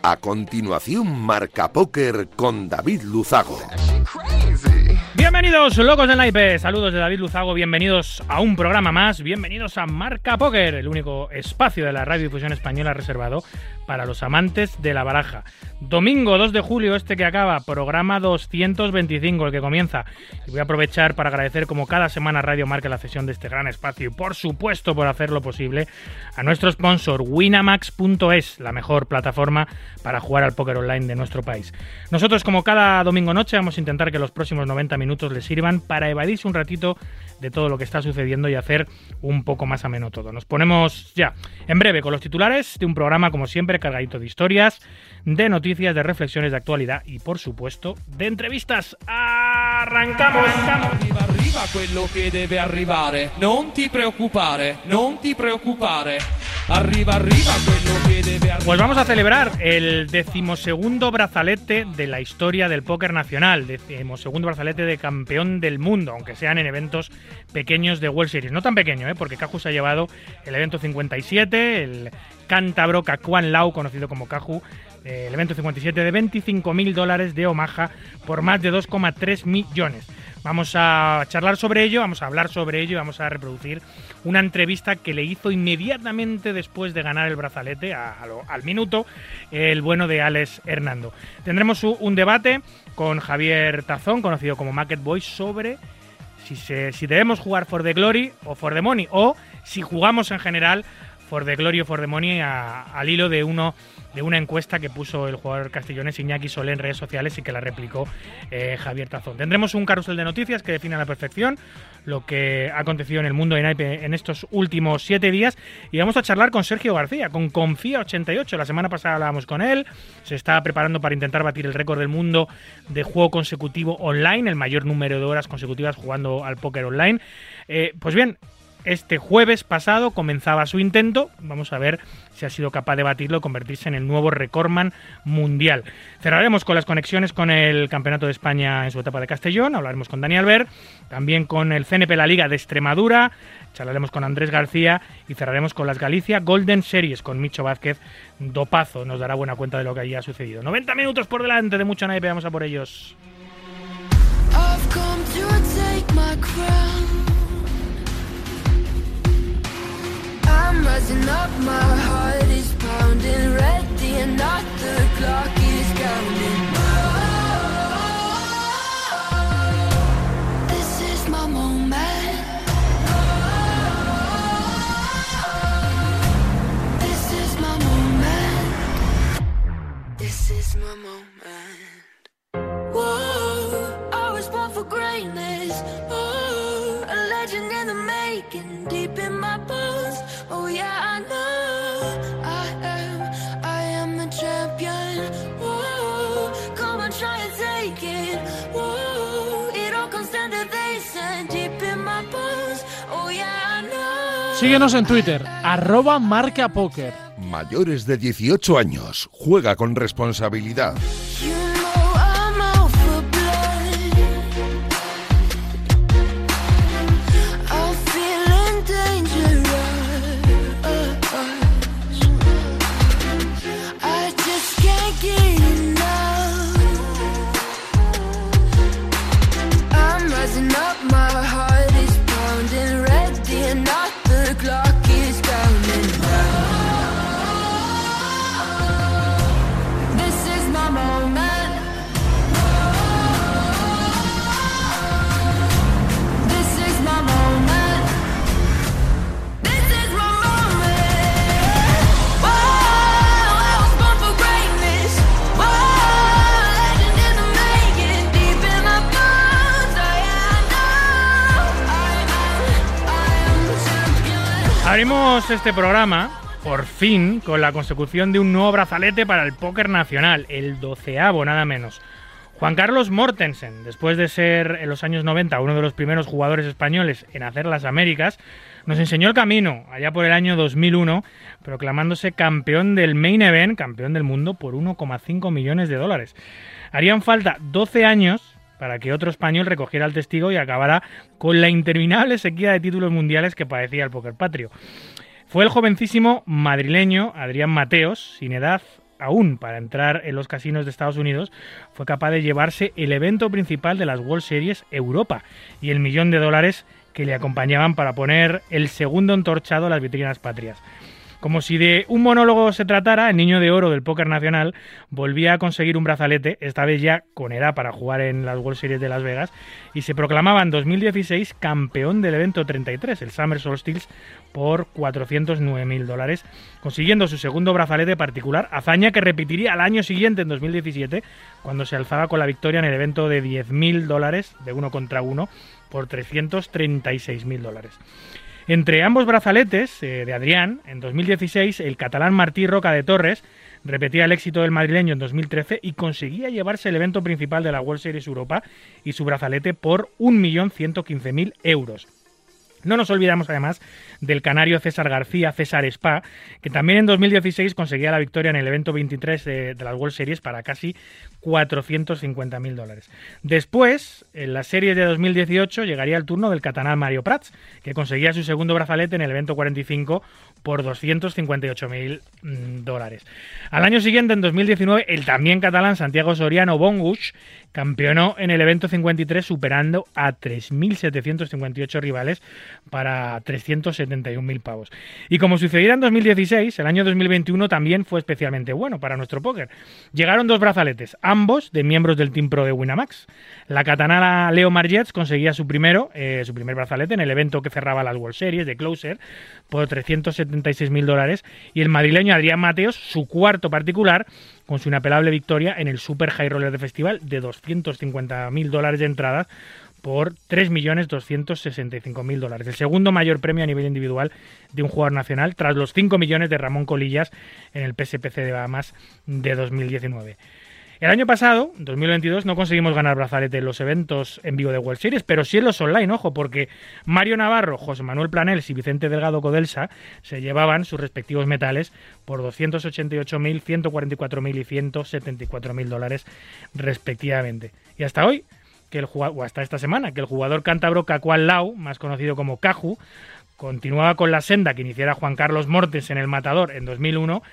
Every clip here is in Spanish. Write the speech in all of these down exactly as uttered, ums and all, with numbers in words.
A continuación, Marca Póker con David Luzago. Bienvenidos, locos del naipe. Saludos de David Luzago. Bienvenidos a un programa más. Bienvenidos a Marca Póker, el único espacio de la radiodifusión española reservado para los amantes de la baraja. Domingo dos de julio, este que acaba, programa doscientos veinticinco, el que comienza. Y voy a aprovechar para agradecer, como cada semana, Radio Marca la cesión de este gran espacio y, por supuesto, por hacerlo posible, a nuestro sponsor, Winamax punto es, la mejor plataforma para jugar al póker online de nuestro país. Nosotros, como cada domingo noche, vamos a intentar que los próximos noventa minutos les sirvan para evadirse un ratito de todo lo que está sucediendo y hacer un poco más ameno todo. Nos ponemos ya en breve con los titulares de un programa, como siempre, cargadito de historias, de noticias, de reflexiones de actualidad y, por supuesto, de entrevistas. ¡Arrancamos! Arriva, arriva quello che deve arrivare. Non ti preoccupare, non ti preoccupare. Arriba, arriba quello que debe arribar. Pues vamos a celebrar el decimosegundo brazalete de la historia del póker nacional, decimosegundo brazalete de campeón del mundo, aunque sean en eventos pequeños de World Series. No tan pequeño, ¿eh? Porque Caju se ha llevado el evento cincuenta y siete, el cántabro Cacuán Lau, conocido como Caju, el evento cincuenta y siete de veinticinco mil dólares de Omaha por más de dos coma tres millones. Vamos a charlar sobre ello, vamos a hablar sobre ello y vamos a reproducir una entrevista que le hizo inmediatamente después de ganar el brazalete, a, a lo, al minuto, el bueno de Alex Hernando. Tendremos un debate con Javier Tazón, conocido como Market Boy, sobre si, se, si debemos jugar for the glory o for the money, o si jugamos en general for the glory o for the money a, al hilo de uno de una encuesta que puso el jugador castellonés Iñaki Solé en redes sociales y que la replicó eh, Javier Tazón. Tendremos un carrusel de noticias que define a la perfección lo que ha acontecido en el mundo de naipe en estos últimos siete días y vamos a charlar con Sergio García, con Confía ochenta y ocho. La semana pasada hablábamos con él, se está preparando para intentar batir el récord del mundo de juego consecutivo online, el mayor número de horas consecutivas jugando al póker online. Eh, pues bien, este jueves pasado comenzaba su intento. Vamos a ver si ha sido capaz de batirlo y convertirse en el nuevo recordman mundial. Cerraremos con las conexiones con el Campeonato de España en su etapa de Castellón. Hablaremos con Dani Albert, también con el C N P La Liga de Extremadura. Charlaremos con Andrés García y cerraremos con las Galicia Golden Series con Micho Vázquez. Dopazo nos dará buena cuenta de lo que allí ha sucedido. noventa minutos por delante de mucho naipe. Vamos a por ellos. I've come to take my crown. I'm rising up, my heart is pounding, ready and not, the clock is counting. Oh, this is my moment. This is my moment. This is my moment. Whoa, I was born for greatness. Oh, a legend in the making, deep in my bones. Oh yeah, I know I am, I am the champion. Whoa, come on, try and take it. Whoa, it all comes down to this and deep in my bones. Oh yeah, I know. Síguenos en Twitter, arroba Marca Póker. Mayores de dieciocho años, juega con responsabilidad. You know I'm out for blood. I'm feeling dangerous. I just can't get enough. I'm rising up, my heart is pounding, ready and not, the clock is counting down. This is my moment. This is my moment. This is my moment. Whoa, I was born for greatness. Whoa, legend in the making, deep in my bones. I know, I am, I am the champion. Abrimos este programa, por fin, con la consecución de un nuevo brazalete para el póker nacional, el doceavo nada menos. Juan Carlos Mortensen, después de ser en los años noventa uno de los primeros jugadores españoles en hacer las Américas, nos enseñó el camino allá por el año dos mil uno, proclamándose campeón del Main Event, campeón del mundo por uno coma cinco millones de dólares. Harían falta doce años para que otro español recogiera el testigo y acabara con la interminable sequía de títulos mundiales que padecía el póker patrio. Fue el jovencísimo madrileño Adrián Mateos, sin edad aún para entrar en los casinos de Estados Unidos, fue capaz de llevarse el evento principal de las World Series Europa y el millón de dólares que le acompañaban para poner el segundo entorchado a las vitrinas patrias. Como si de un monólogo se tratara, el niño de oro del póker nacional volvía a conseguir un brazalete, esta vez ya con edad para jugar en las World Series de Las Vegas, y se proclamaba en dos mil dieciséis campeón del evento treinta y tres, el Summer Solstice, por cuatrocientos nueve mil dólares, consiguiendo su segundo brazalete particular, hazaña que repetiría al año siguiente, en dos mil diecisiete, cuando se alzaba con la victoria en el evento de diez mil dólares, de uno contra uno, por trescientos treinta y seis mil dólares. Entre ambos brazaletes eh, de Adrián, en dos mil dieciséis, el catalán Martí Roca de Torres repetía el éxito del madrileño en dos mil trece y conseguía llevarse el evento principal de la World Series Europa y su brazalete por un millón ciento quince mil euros. No nos olvidamos además del canario César García, César Spa, que también en dos mil dieciséis conseguía la victoria en el evento veintitrés de, de las World Series para casi cuatrocientos cincuenta mil dólares. Después, en las series de dos mil dieciocho, llegaría el turno del catalán Mario Prats, que conseguía su segundo brazalete en el evento cuarenta y cinco por doscientos cincuenta y ocho mil dólares. Al año siguiente, en dos mil diecinueve, el también catalán Santiago Soriano Bonguch campeonó en el evento cincuenta y tres superando a tres mil setecientos cincuenta y ocho rivales para trescientos setenta y un mil pavos. Y como sucediera en dos mil dieciséis, el año dos mil veintiuno también fue especialmente bueno para nuestro póker. Llegaron dos brazaletes, ambos de miembros del Team Pro de Winamax. La catalana Leo Margets conseguía su primero, eh, su primer brazalete en el evento que cerraba las World Series de Closer por trescientos setenta y seis mil dólares, y el madrileño Adrián Mateos su cuarto particular con su inapelable victoria en el Super High Roller de Festival de doscientos cincuenta mil dólares de entradas por tres millones doscientos sesenta y cinco mil dólares. El segundo mayor premio a nivel individual de un jugador nacional, tras los cinco millones de Ramón Colillas en el P S P C de Bahamas de dos mil diecinueve. El año pasado, dos mil veintidós, no conseguimos ganar brazalete en los eventos en vivo de World Series, pero sí en los online, ojo, porque Mario Navarro, José Manuel Planels y Vicente Delgado Codelsa se llevaban sus respectivos metales por doscientos ochenta y ocho mil, ciento cuarenta y cuatro mil y ciento setenta y cuatro mil dólares respectivamente. Y hasta hoy, que el jugador, o hasta esta semana, que el jugador cántabro Cacual Lau, más conocido como Caju, continuaba con la senda que iniciara Juan Carlos Mortes en el Matador en dos mil uno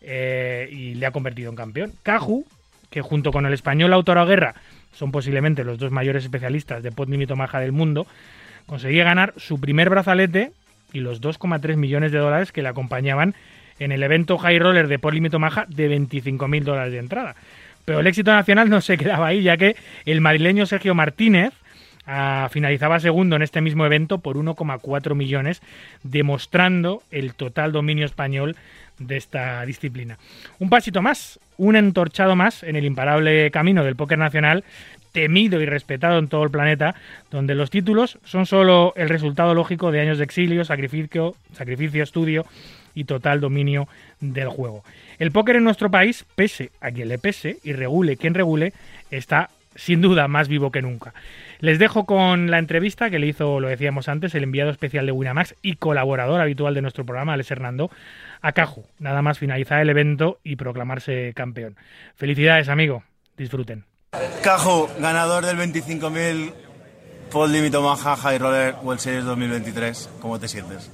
eh, y le ha convertido en campeón. Caju, que junto con el español Lautaro Guerra son posiblemente los dos mayores especialistas de pot límite maja del mundo, conseguía ganar su primer brazalete y los dos coma tres millones de dólares que le acompañaban en el evento High Roller de pot límite maja de veinticinco mil dólares de entrada. Pero el éxito nacional no se quedaba ahí, ya que el madrileño Sergio Martínez ah, finalizaba segundo en este mismo evento por uno coma cuatro millones, demostrando el total dominio español de esta disciplina. Un pasito más, un entorchado más en el imparable camino del póker nacional, temido y respetado en todo el planeta, donde los títulos son solo el resultado lógico de años de exilio, sacrificio, sacrificio, estudio y total dominio del juego. El póker en nuestro país, pese a quien le pese y regule quien regule, está sin duda más vivo que nunca. Les dejo con la entrevista que le hizo, lo decíamos antes, el enviado especial de Winamax y colaborador habitual de nuestro programa, Alex Hernando, a Caju, nada más finalizar el evento y proclamarse campeón. Felicidades, amigo. Disfruten. Caju, ganador del veinticinco mil Pot Límite Omaha High Roller World Series dos mil veintitrés. ¿Cómo te sientes?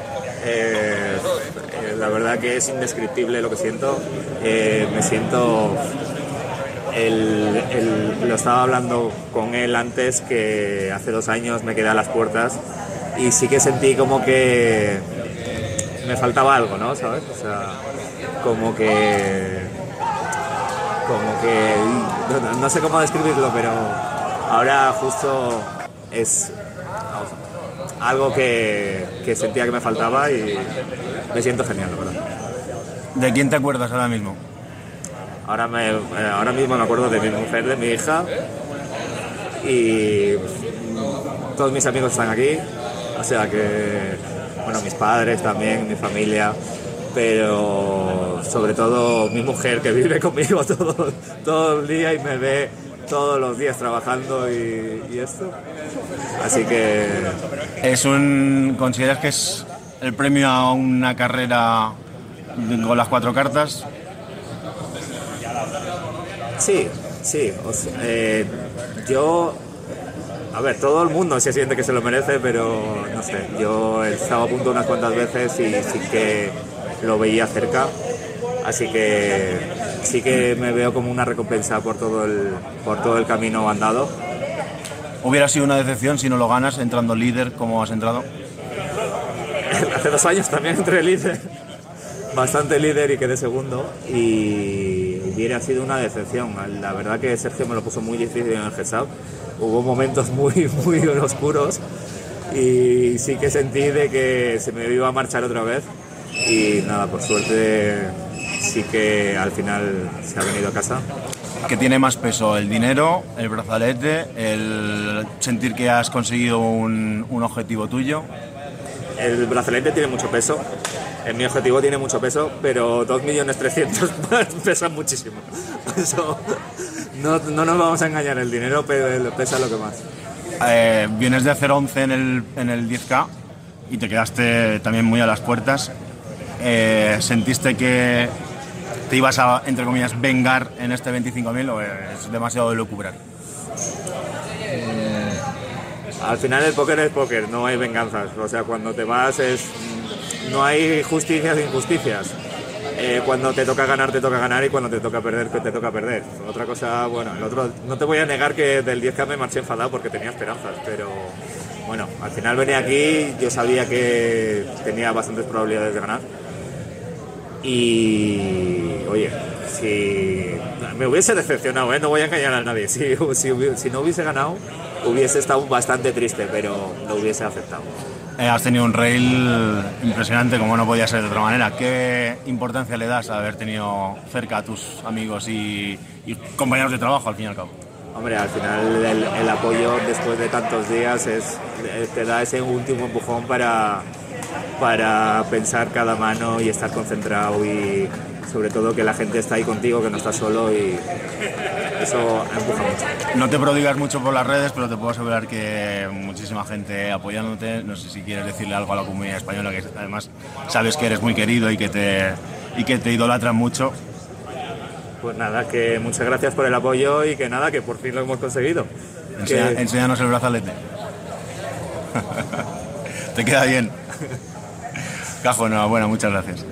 Eh, eh, la verdad que es indescriptible lo que siento. Eh, me siento... El, el, lo estaba hablando con él antes, que hace dos años me quedé a las puertas y sí que sentí como que me faltaba algo, ¿no? ¿Sabes? O sea, como que... Como que... No, no sé cómo describirlo, pero ahora justo es algo que, que sentía que me faltaba y me siento genial, la verdad. ¿De quién te acuerdas ahora mismo? Ahora, me, ahora mismo me acuerdo de mi mujer, de mi hija, y todos mis amigos están aquí, o sea que, bueno, mis padres también, mi familia, pero sobre todo mi mujer, que vive conmigo todo, todo el día y me ve todos los días trabajando y, y esto, así que... Es un, ¿consideras que es el premio a una carrera con las cuatro cartas? Sí, sí, o sea, eh, yo, a ver, todo el mundo se siente que se lo merece, pero no sé, yo he estado a punto unas cuantas veces y sí que lo veía cerca, así que sí que me veo como una recompensa por todo el, por todo el camino andado. ¿Hubiera sido una decepción si no lo ganas entrando líder como has entrado? Hace dos años también entré líder, bastante líder y quedé segundo, y hubiera sido una decepción. La verdad que Sergio me lo puso muy difícil en el heads-up, hubo momentos muy, muy oscuros y sí que sentí de que se me iba a marchar otra vez y nada, por suerte sí que al final se ha venido a casa. ¿Qué tiene más peso? ¿El dinero, el brazalete, el sentir que has conseguido un, un objetivo tuyo? El brazalete tiene mucho peso, en mi objetivo tiene mucho peso, pero dos millones trescientos pesan muchísimo. Eso, no, no nos vamos a engañar, el dinero pesa lo que más. Eh, vienes de hacer once en el, en el diez K y te quedaste también muy a las puertas. Eh, ¿Sentiste que te ibas a, entre comillas, vengar en este veinticinco mil o es demasiado de lucubrar? Eh, al final el póker es póker, no hay venganzas. O sea, cuando te vas es, no hay justicias e injusticias. Eh, cuando te toca ganar, te toca ganar, y cuando te toca perder, te toca perder. Otra cosa, bueno, el otro, no te voy a negar que del diez K me marché enfadado porque tenía esperanzas, pero bueno, al final venía aquí, yo sabía que tenía bastantes probabilidades de ganar. Y oye, si me hubiese decepcionado, ¿eh? No voy a engañar a nadie, si, si, si no hubiese ganado hubiese estado bastante triste, pero lo hubiese aceptado. Eh, has tenido un rail impresionante, como no podía ser de otra manera. ¿Qué importancia le das a haber tenido cerca a tus amigos y, y compañeros de trabajo, al fin y al cabo? Hombre, al final el, el apoyo después de tantos días es, te da ese último empujón para, para pensar cada mano y estar concentrado, y sobre todo que la gente está ahí contigo, que no estás solo, y eso empuja mucho. No te prodigas mucho por las redes, pero te puedo asegurar que muchísima gente apoyándote. No sé si quieres decirle algo a la comunidad española, que además sabes que eres muy querido y que te, y que te idolatran mucho. Pues nada, que muchas gracias por el apoyo y que nada, que por fin lo hemos conseguido. Enseña, que... Enséñanos el brazalete. Te queda bien. Cajo, enhorabuena, muchas gracias.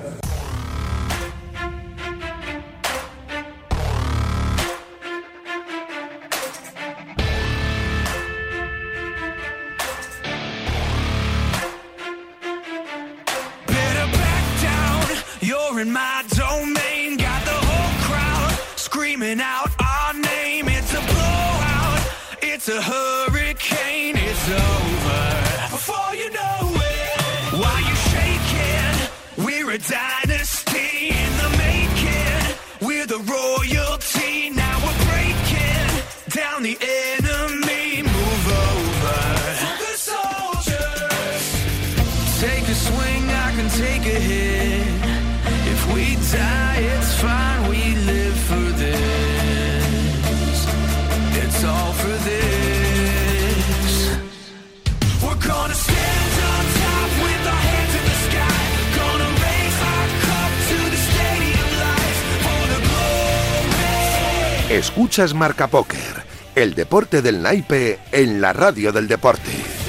In my domain, got the whole crowd screaming out our name. It's a blowout, it's a hurricane, it's over before you know it. While you're shaking, we're a dynasty in the making. We're the royalty, now we're breaking down the enemy. Move over for the soldiers. Take a swing, I can take a hit. If we die, it's fine, we live for this. It's all for this. We're gonna stand on top with our hands in the sky. Gonna raise our cup to the stadium lights for the glory. Escuchas Marca Póker, el deporte del naipe en la radio del deporte.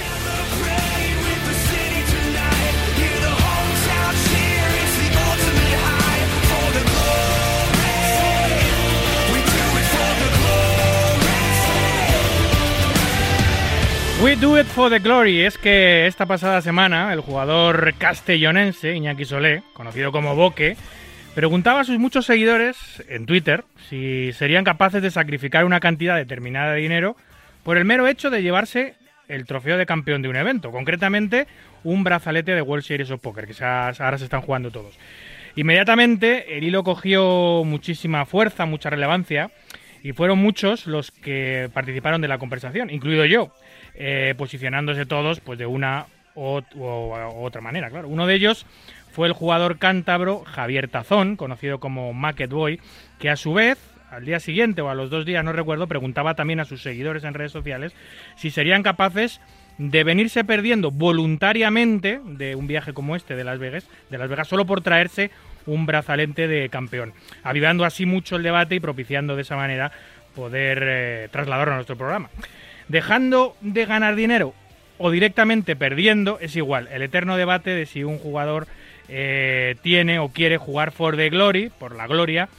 We do it for the glory. Es que esta pasada semana el jugador castellonense Iñaki Solé, conocido como Boque, preguntaba a sus muchos seguidores en Twitter si serían capaces de sacrificar una cantidad determinada de dinero por el mero hecho de llevarse el trofeo de campeón de un evento, concretamente un brazalete de World Series of Poker, que ahora se están jugando todos. Inmediatamente el hilo cogió muchísima fuerza, mucha relevancia, y fueron muchos los que participaron de la conversación, incluido yo. Eh, posicionándose todos pues de una u otra manera, claro. Uno de ellos fue el jugador cántabro Javier Tazón, conocido como Market Boy, que a su vez, al día siguiente o a los dos días, no recuerdo, preguntaba también a sus seguidores en redes sociales si serían capaces de venirse perdiendo voluntariamente de un viaje como este de Las Vegas, de Las Vegas solo por traerse un brazalete de campeón, avivando así mucho el debate y propiciando de esa manera poder eh, trasladarlo a nuestro programa. Dejando de ganar dinero o directamente perdiendo, es igual. El eterno debate de si un jugador eh, tiene o quiere jugar for the glory, por la gloria,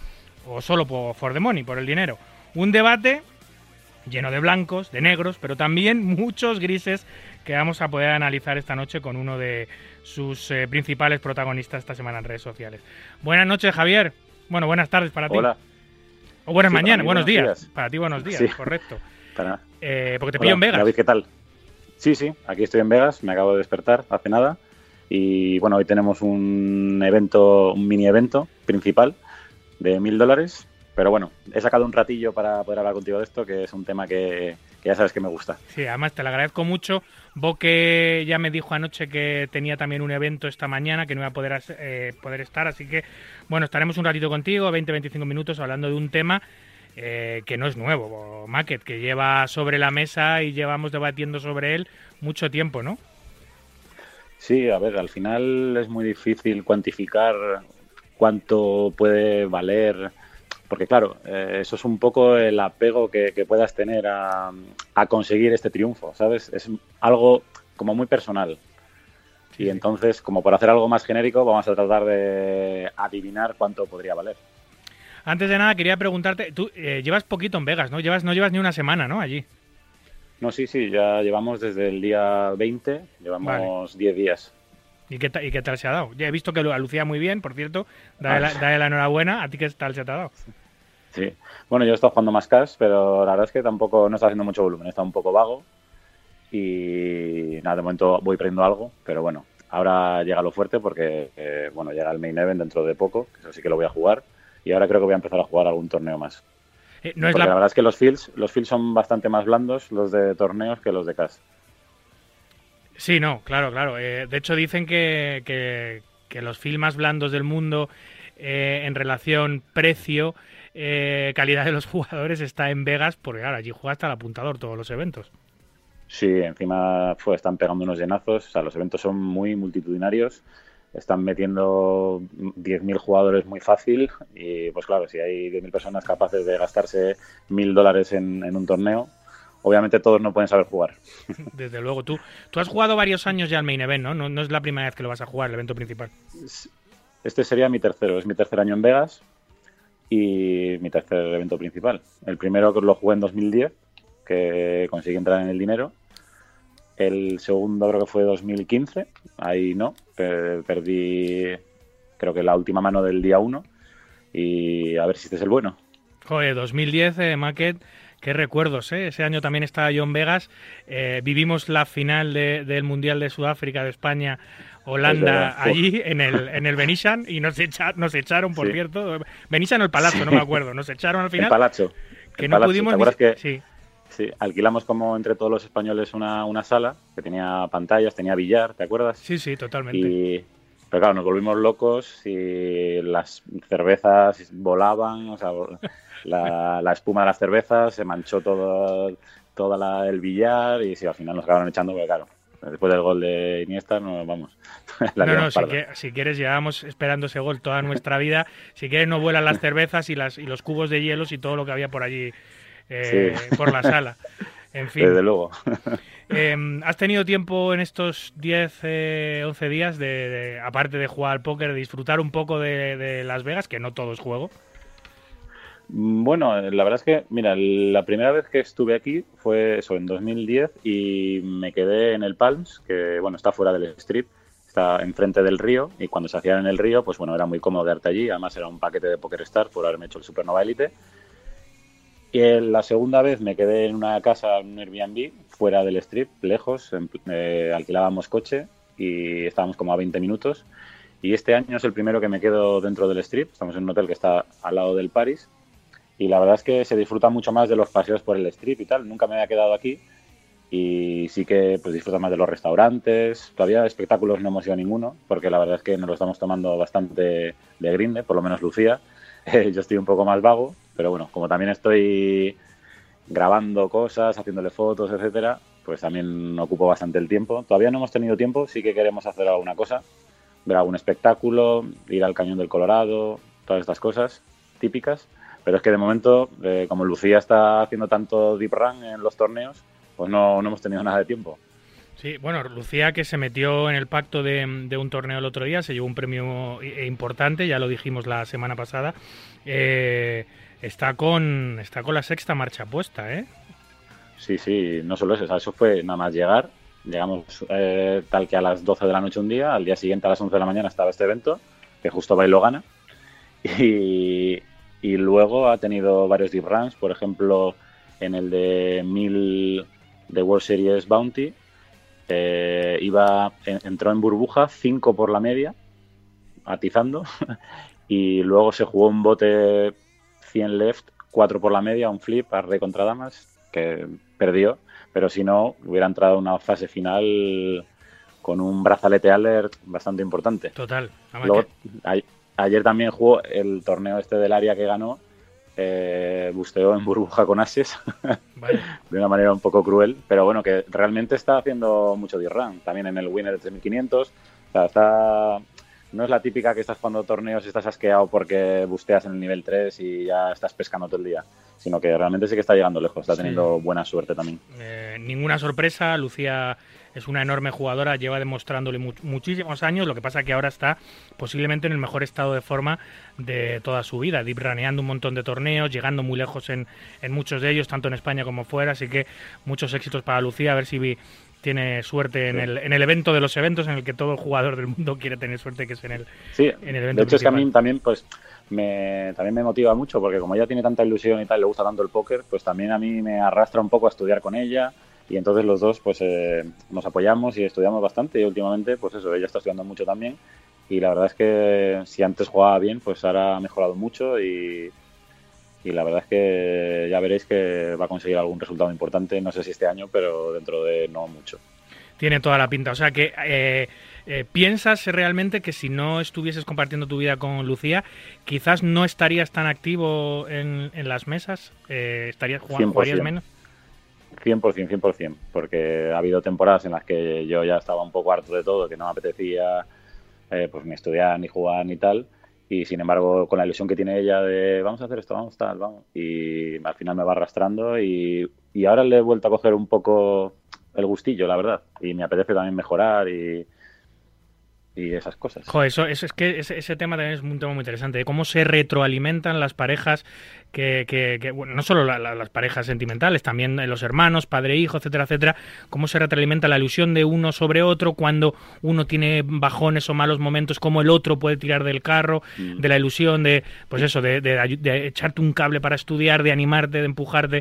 o solo por for the money, por el dinero. Un debate lleno de blancos, de negros, pero también muchos grises que vamos a poder analizar esta noche con uno de sus eh, principales protagonistas esta semana en redes sociales. Buenas noches, Javier. Bueno, buenas tardes para ti. Hola. O buenas Sí, mañanas, mí, buenos, buenos días. días. Para ti, buenos días, Sí. correcto. Para... Eh, porque te Hola, pillo en Vegas. David, ¿qué tal? Sí, sí, aquí estoy en Vegas, me acabo de despertar hace nada. Y bueno, hoy tenemos un evento, un mini evento principal de mil dólares. Pero bueno, he sacado un ratillo para poder hablar contigo de esto, que es un tema que, que ya sabes que me gusta. Sí, además te lo agradezco mucho. Boque ya me dijo anoche que tenía también un evento esta mañana, que no iba a poder, eh, poder estar, así que bueno, estaremos un ratito contigo, veinte a veinticinco minutos, hablando de un tema eh, que no es nuevo, Maquet, que lleva sobre la mesa y llevamos debatiendo sobre él mucho tiempo, ¿no? Sí, a ver, al final es muy difícil cuantificar cuánto puede valer, porque claro, eh, eso es un poco el apego que, que puedas tener a, a conseguir este triunfo, ¿sabes? Es algo como muy personal. Y entonces, como por hacer algo más genérico, vamos a tratar de adivinar cuánto podría valer. Antes de nada, quería preguntarte, tú eh, llevas poquito en Vegas, ¿no? Llevas, no llevas ni una semana, ¿no? Allí. No, sí, sí, ya llevamos desde el día veinte, llevamos vale. diez días. ¿Y qué, ¿Y qué tal se ha dado? Ya he visto que lo lucía muy bien, por cierto. Dale, ah. la, dale la enhorabuena. ¿A ti qué tal se te ha dado? Sí. Bueno, yo he estado jugando más cash, pero la verdad es que tampoco no está haciendo mucho volumen. Está un poco vago. Y nada, de momento voy perdiendo algo. Pero bueno, ahora llega lo fuerte porque, eh, bueno, llega el main event dentro de poco. Que eso sí que lo voy a jugar. Y ahora creo que voy a empezar a jugar algún torneo más. Eh, no es porque la... la verdad es que los fields, los fields son bastante más blandos, los de torneos, que los de cash. Sí, no, claro, claro. Eh, de hecho, dicen que, que, que los fields más blandos del mundo eh, en relación precio, eh, calidad de los jugadores está en Vegas, porque claro, allí juega hasta el apuntador todos los eventos. Sí, encima pues, están pegando unos llenazos. O sea, los eventos son muy multitudinarios. Están metiendo diez mil jugadores muy fácil. Y pues claro, si hay diez mil personas capaces de gastarse mil dólares en, en un torneo, obviamente todos no pueden saber jugar. Desde luego. Tú, tú has jugado varios años ya al main event, ¿no? ¿no? No es la primera vez que lo vas a jugar, el evento principal. Este sería mi tercero. Es mi tercer año en Vegas y mi tercer evento principal. El primero que lo jugué en dos mil diez, que conseguí entrar en el dinero. El segundo creo que fue dos mil quince. Ahí no. Perdí creo que la última mano del día uno. Y a ver si este es el bueno. Joder, dos mil diez, eh, Maquet. Qué recuerdos, ¿eh? Ese año también estaba yo en Vegas. Eh, vivimos la final de, del Mundial de Sudáfrica, de España, Holanda, allí en el en el Venetian, y nos, echa, nos echaron, por sí. cierto. Venetian o el Palazzo, sí. no me acuerdo. Nos echaron al final. El Palazzo. Que el no Palazzo. pudimos... ¿Te acuerdas ni... que sí. sí, alquilamos como entre todos los españoles una, una sala que tenía pantallas, tenía billar, ¿te acuerdas? Sí, sí, totalmente. Y... Pero claro, nos volvimos locos y las cervezas volaban, o sea, la, la espuma de las cervezas se manchó todo, todo la, el billar y sí, al final nos acabaron echando, porque claro, después del gol de Iniesta, no vamos. La no, no, si, que, si quieres, llevamos esperando ese gol toda nuestra vida. Si quieres, no vuelan las cervezas y, las, y los cubos de hielos y todo lo que había por allí, eh, sí. por la sala. En fin. Desde luego. Eh, ¿Has tenido tiempo en estos diez, once días, de, de, aparte de jugar al póker, de disfrutar un poco de, de Las Vegas, que no todo es juego? Bueno, la verdad es que, mira, la primera vez que estuve aquí fue eso, en dos mil diez, y me quedé en el Palms, que bueno, está fuera del Strip, está enfrente del río, y cuando se hacían en el río, pues bueno, era muy cómodo quedarte allí, además era un paquete de PokerStars por haberme hecho el Supernova Elite. Y la segunda vez me quedé en una casa, en un Airbnb, fuera del Strip, lejos, eh, alquilábamos coche y estábamos como a veinte minutos. Y este año es el primero que me quedo dentro del Strip, estamos en un hotel que está al lado del Paris. Y la verdad es que se disfruta mucho más de los paseos por el Strip y tal, nunca me había quedado aquí. Y sí que pues disfruta más de los restaurantes, todavía espectáculos no hemos ido a ninguno, porque la verdad es que nos lo estamos tomando bastante de grinde, por lo menos Lucía. Yo estoy un poco más vago, pero bueno, como también estoy grabando cosas, haciéndole fotos, etcétera, pues también ocupo bastante el tiempo. Todavía no hemos tenido tiempo, sí que queremos hacer alguna cosa, ver algún espectáculo, ir al Cañón del Colorado, todas estas cosas típicas. Pero es que de momento, eh, como Lucía está haciendo tanto deep run en los torneos, pues no, no hemos tenido nada de tiempo. Sí, bueno, Lucía, que se metió en el pacto de, de un torneo el otro día, se llevó un premio importante, ya lo dijimos la semana pasada. Eh, está con está con la sexta marcha puesta, ¿eh? Sí, sí, no solo eso, o sea, eso fue nada más llegar. Llegamos eh, tal que a las doce de la noche un día, al día siguiente a las once de la mañana estaba este evento, que justo va y lo gana. Y, y luego ha tenido varios deep runs, por ejemplo, en el de mil de World Series Bounty, eh, iba en, entró en burbuja cinco por la media, atizando, y luego se jugó un bote cien left, cuatro por la media, un flip a rey contra damas, que perdió, pero si no, hubiera entrado a una fase final con un brazalete alert bastante importante. Total. Luego, a, ayer también jugó el torneo este del área que ganó, eh, busteó en burbuja con ases, vale. De una manera un poco cruel, pero bueno, que realmente está haciendo mucho D-Run, también en el Winner de tres mil quinientos, o sea, está... No es la típica que estás jugando torneos y estás asqueado porque busteas en el nivel tres y ya estás pescando todo el día, sino que realmente sí que está llegando lejos, está teniendo sí. buena suerte también. Eh, ninguna sorpresa, Lucía es una enorme jugadora, lleva demostrándole mu muchísimos años, lo que pasa que ahora está posiblemente en el mejor estado de forma de toda su vida, deep runeando un montón de torneos, llegando muy lejos en, en muchos de ellos, tanto en España como fuera, así que muchos éxitos para Lucía, a ver si vi tiene suerte en, sí. el, en el evento de los eventos en el que todo jugador del mundo quiere tener suerte, que es en el, sí, en el evento de hecho principal. Es que a mí también, pues, me, también me motiva mucho, porque como ella tiene tanta ilusión y tal, le gusta tanto el póker, pues también a mí me arrastra un poco a estudiar con ella, y entonces los dos pues eh, nos apoyamos y estudiamos bastante, y últimamente, pues eso, ella está estudiando mucho también, y la verdad es que si antes jugaba bien, pues ahora ha mejorado mucho, y... Y la verdad es que ya veréis que va a conseguir algún resultado importante, no sé si este año, pero dentro de no mucho. Tiene toda la pinta, o sea que eh, eh, piensas realmente que si no estuvieses compartiendo tu vida con Lucía, quizás no estarías tan activo en, en las mesas, eh, estarías jugando, jugarías menos. cien por ciento, cien por ciento, porque ha habido temporadas en las que yo ya estaba un poco harto de todo, que no me apetecía eh, pues ni estudiar, ni jugar, ni tal. Y sin embargo, con la ilusión que tiene ella de vamos a hacer esto, vamos tal, vamos. Y al final me va arrastrando y, y ahora le he vuelto a coger un poco el gustillo, la verdad. Y me apetece también mejorar y, y esas cosas. Joder, eso, eso es que ese, ese tema también es un tema muy interesante, de cómo se retroalimentan las parejas, que, que, que bueno, no solo la, la, las parejas sentimentales, también los hermanos, padre, hijo, etcétera, etcétera, cómo se retroalimenta la ilusión de uno sobre otro cuando uno tiene bajones o malos momentos, cómo el otro puede tirar del carro, mm. de la ilusión de, pues eso, de, de, de echarte un cable para estudiar, de animarte, de empujarte.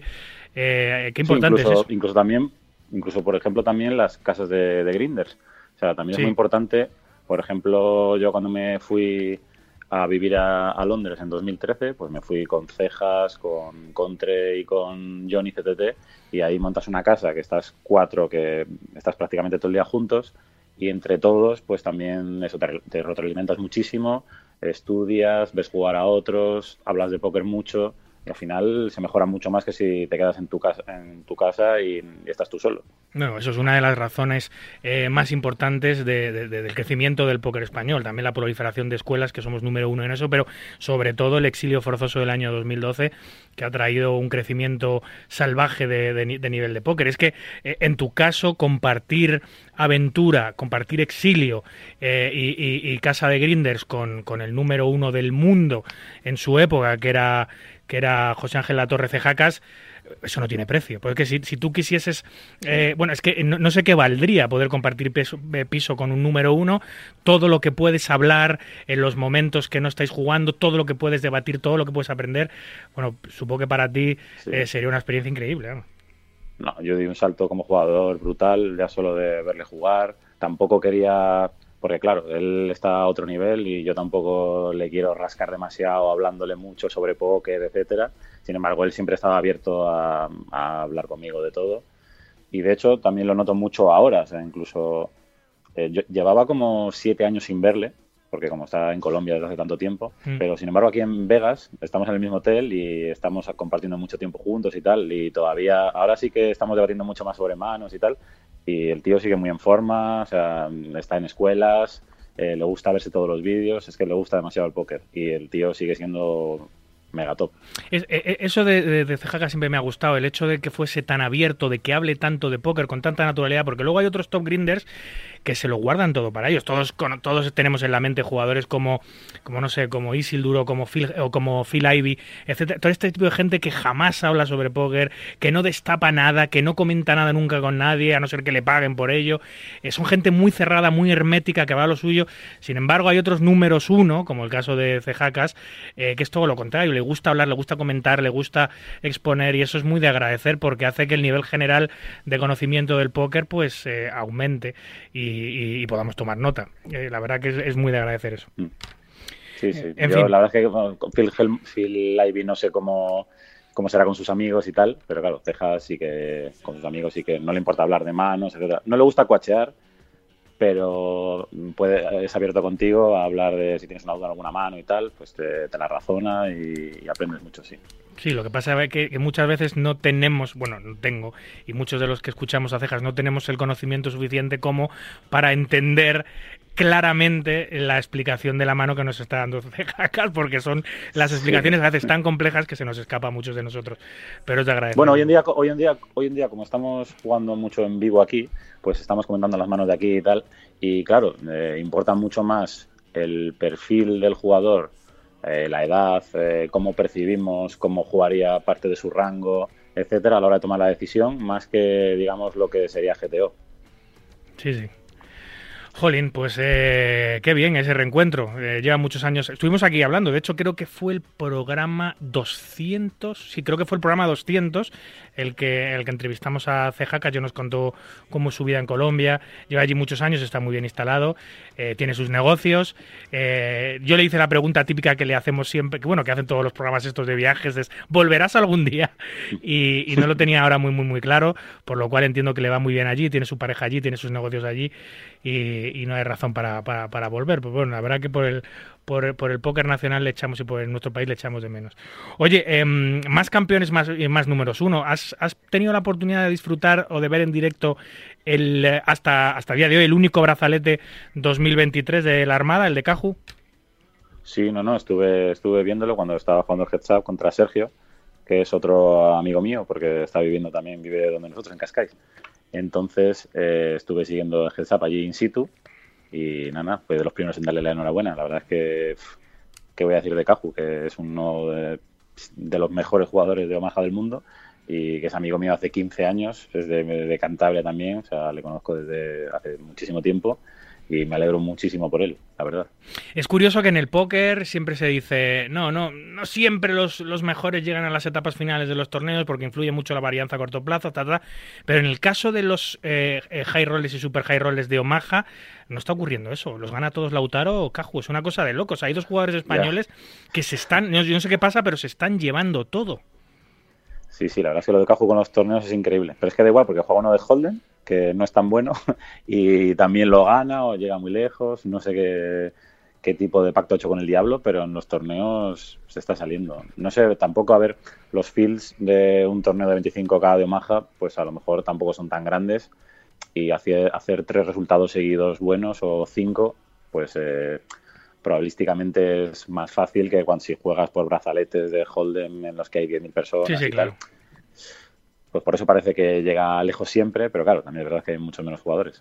Eh, qué importante sí, incluso, es eso. Incluso también, incluso por ejemplo también las casas de, de grinders. O sea, también sí. es muy importante. Por ejemplo, yo cuando me fui a vivir a, a Londres en dos mil trece, pues me fui con Cejas, con Contre y con Johnny C T T, y ahí montas una casa que estás cuatro, que estás prácticamente todo el día juntos, y entre todos pues también eso te, te retroalimentas muchísimo, estudias, ves jugar a otros, hablas de póker mucho, y al final se mejora mucho más que si te quedas en tu casa, en tu casa y, y estás tú solo. No, eso es una de las razones eh, más importantes de, de, de, del crecimiento del póker español. También la proliferación de escuelas, que somos número uno en eso, pero sobre todo el exilio forzoso del año dos mil doce, que ha traído un crecimiento salvaje de, de, de nivel de póker. Es que eh, en tu caso, compartir aventura, compartir exilio eh, y, y, y casa de grinders con, con el número uno del mundo en su época, que era... que era José Ángel Latorre Cejacas, eso no tiene precio. Porque si, si tú quisieses... Eh, bueno, es que no, no sé qué valdría poder compartir peso, eh, piso con un número uno, todo lo que puedes hablar en los momentos que no estáis jugando, todo lo que puedes debatir, todo lo que puedes aprender. Bueno, supongo que para ti sí. eh, sería una experiencia increíble, ¿no? No, yo di un salto como jugador brutal, ya solo de verle jugar. Tampoco quería... Porque claro, él está a otro nivel y yo tampoco le quiero rascar demasiado hablándole mucho sobre póker, etcétera. Sin embargo, él siempre estaba abierto a, a hablar conmigo de todo. Y de hecho, también lo noto mucho ahora. O sea, incluso eh, yo llevaba como siete años sin verle, porque como está en Colombia desde hace tanto tiempo. Mm. Pero sin embargo, aquí en Vegas estamos en el mismo hotel y estamos compartiendo mucho tiempo juntos y tal. Y todavía, ahora sí que estamos debatiendo mucho más sobre manos y tal. Y el tío sigue muy en forma, o sea, está en escuelas, eh, le gusta verse todos los vídeos, es que le gusta demasiado el póker. Y el tío sigue siendo mega top. Es, eh, eso de, de, de Cejaca siempre me ha gustado, el hecho de que fuese tan abierto, de que hable tanto de póker con tanta naturalidad, porque luego hay otros top grinders que se lo guardan todo para ellos. Todos con, todos tenemos en la mente jugadores como, como no sé, como Isildur o como Phil, o como Phil Ivey, etcétera. Todo este tipo de gente que jamás habla sobre póker, que no destapa nada, que no comenta nada nunca con nadie, a no ser que le paguen por ello. Eh, son gente muy cerrada, muy hermética, que va a lo suyo. Sin embargo, hay otros números uno, como el caso de Cejacas, eh, que es todo lo contrario. Le gusta hablar, le gusta comentar, le gusta exponer, y eso es muy de agradecer porque hace que el nivel general de conocimiento del póker pues eh, aumente y, y, y podamos tomar nota. Eh, la verdad que es, es muy de agradecer eso. Sí, sí. En Yo fin. la verdad es que bueno, con Phil, Hel- Phil Ivey no sé cómo, cómo será con sus amigos y tal, pero claro, Cejas sí que con sus amigos sí que no le importa hablar de manos, etcétera. No le gusta cuachear, pero puede, es abierto contigo a hablar de si tienes una duda en alguna mano y tal, pues te, te la razona y, y aprendes mucho, sí. Sí, lo que pasa es que, que muchas veces no tenemos, bueno, no tengo, y muchos de los que escuchamos a Cejas no tenemos el conocimiento suficiente como para entender claramente la explicación de la mano que nos está dando Cejas, porque son las explicaciones a veces tan complejas que se nos escapa a muchos de nosotros. Pero es de agradecer. Bueno, hoy en día, hoy en día, hoy en día, como estamos jugando mucho en vivo aquí, pues estamos comentando las manos de aquí y tal, y claro, eh, importa mucho más el perfil del jugador, eh, la edad, eh, cómo percibimos, cómo jugaría parte de su rango, etcétera, a la hora de tomar la decisión, más que, digamos, lo que sería G T O. Sí, sí. Jolín, pues eh, qué bien ese reencuentro. Eh, lleva muchos años. Estuvimos aquí hablando. De hecho, creo que fue el programa doscientos. Sí, creo que fue el programa doscientos el que, el que entrevistamos a Cejaca. Yo nos contó cómo es su vida en Colombia. Lleva allí muchos años, está muy bien instalado. Eh, tiene sus negocios. Eh, yo le hice la pregunta típica que le hacemos siempre, que bueno, que hacen todos los programas estos de viajes, es ¿volverás algún día? Y, y no lo tenía ahora muy, muy, muy claro, por lo cual entiendo que le va muy bien allí, tiene su pareja allí, tiene sus negocios allí. Y, y no hay razón para, para, para volver. Pues bueno, la verdad que por el, por, por el póker nacional le echamos y por el, nuestro país le echamos de menos. Oye, eh, más campeones, más, más números uno. ¿Has, ¿Has tenido la oportunidad de disfrutar o de ver en directo el hasta, hasta el día de hoy el único brazalete dos mil veintitrés de la Armada, el de Caju? Sí, no, no, estuve, estuve viéndolo cuando estaba jugando el Heads Up contra Sergio, que es otro amigo mío, porque está viviendo también, vive donde nosotros, en Cascais. Entonces eh, estuve siguiendo el Heads Up allí in situ y nada, nada, fue de los primeros en darle la enhorabuena. La verdad es que, pff, ¿qué voy a decir de Caju? Que es uno de, de los mejores jugadores de Omaha del mundo y que es amigo mío hace quince años, es de, de Cantabria también, o sea, le conozco desde hace muchísimo tiempo y me alegro muchísimo por él, la verdad. Es curioso que en el póker siempre se dice, no, no, no siempre los, los mejores llegan a las etapas finales de los torneos porque influye mucho la varianza a corto plazo, ta, ta, pero en el caso de los eh, high rollers y super high rollers de Omaha no está ocurriendo eso, los gana todos Lautaro o Caju, es una cosa de locos. Hay dos jugadores españoles yeah. que se están, yo no sé qué pasa, pero se están llevando todo. Sí, sí, la verdad es que lo de Caju con los torneos es increíble, pero es que da igual porque juega uno de Holden, que no es tan bueno, y también lo gana o llega muy lejos, no sé qué, qué tipo de pacto ha hecho con el diablo, pero en los torneos se está saliendo. No sé, tampoco, a ver, los fields de un torneo de veinticinco K de Omaha, pues a lo mejor tampoco son tan grandes, y hacer, hacer tres resultados seguidos buenos o cinco, pues eh, probabilísticamente es más fácil que cuando si juegas por brazaletes de Hold'em en los que hay diez mil personas sí, sí, y claro. tal. Pues por eso parece que llega lejos siempre, pero claro, también es verdad que hay muchos menos jugadores.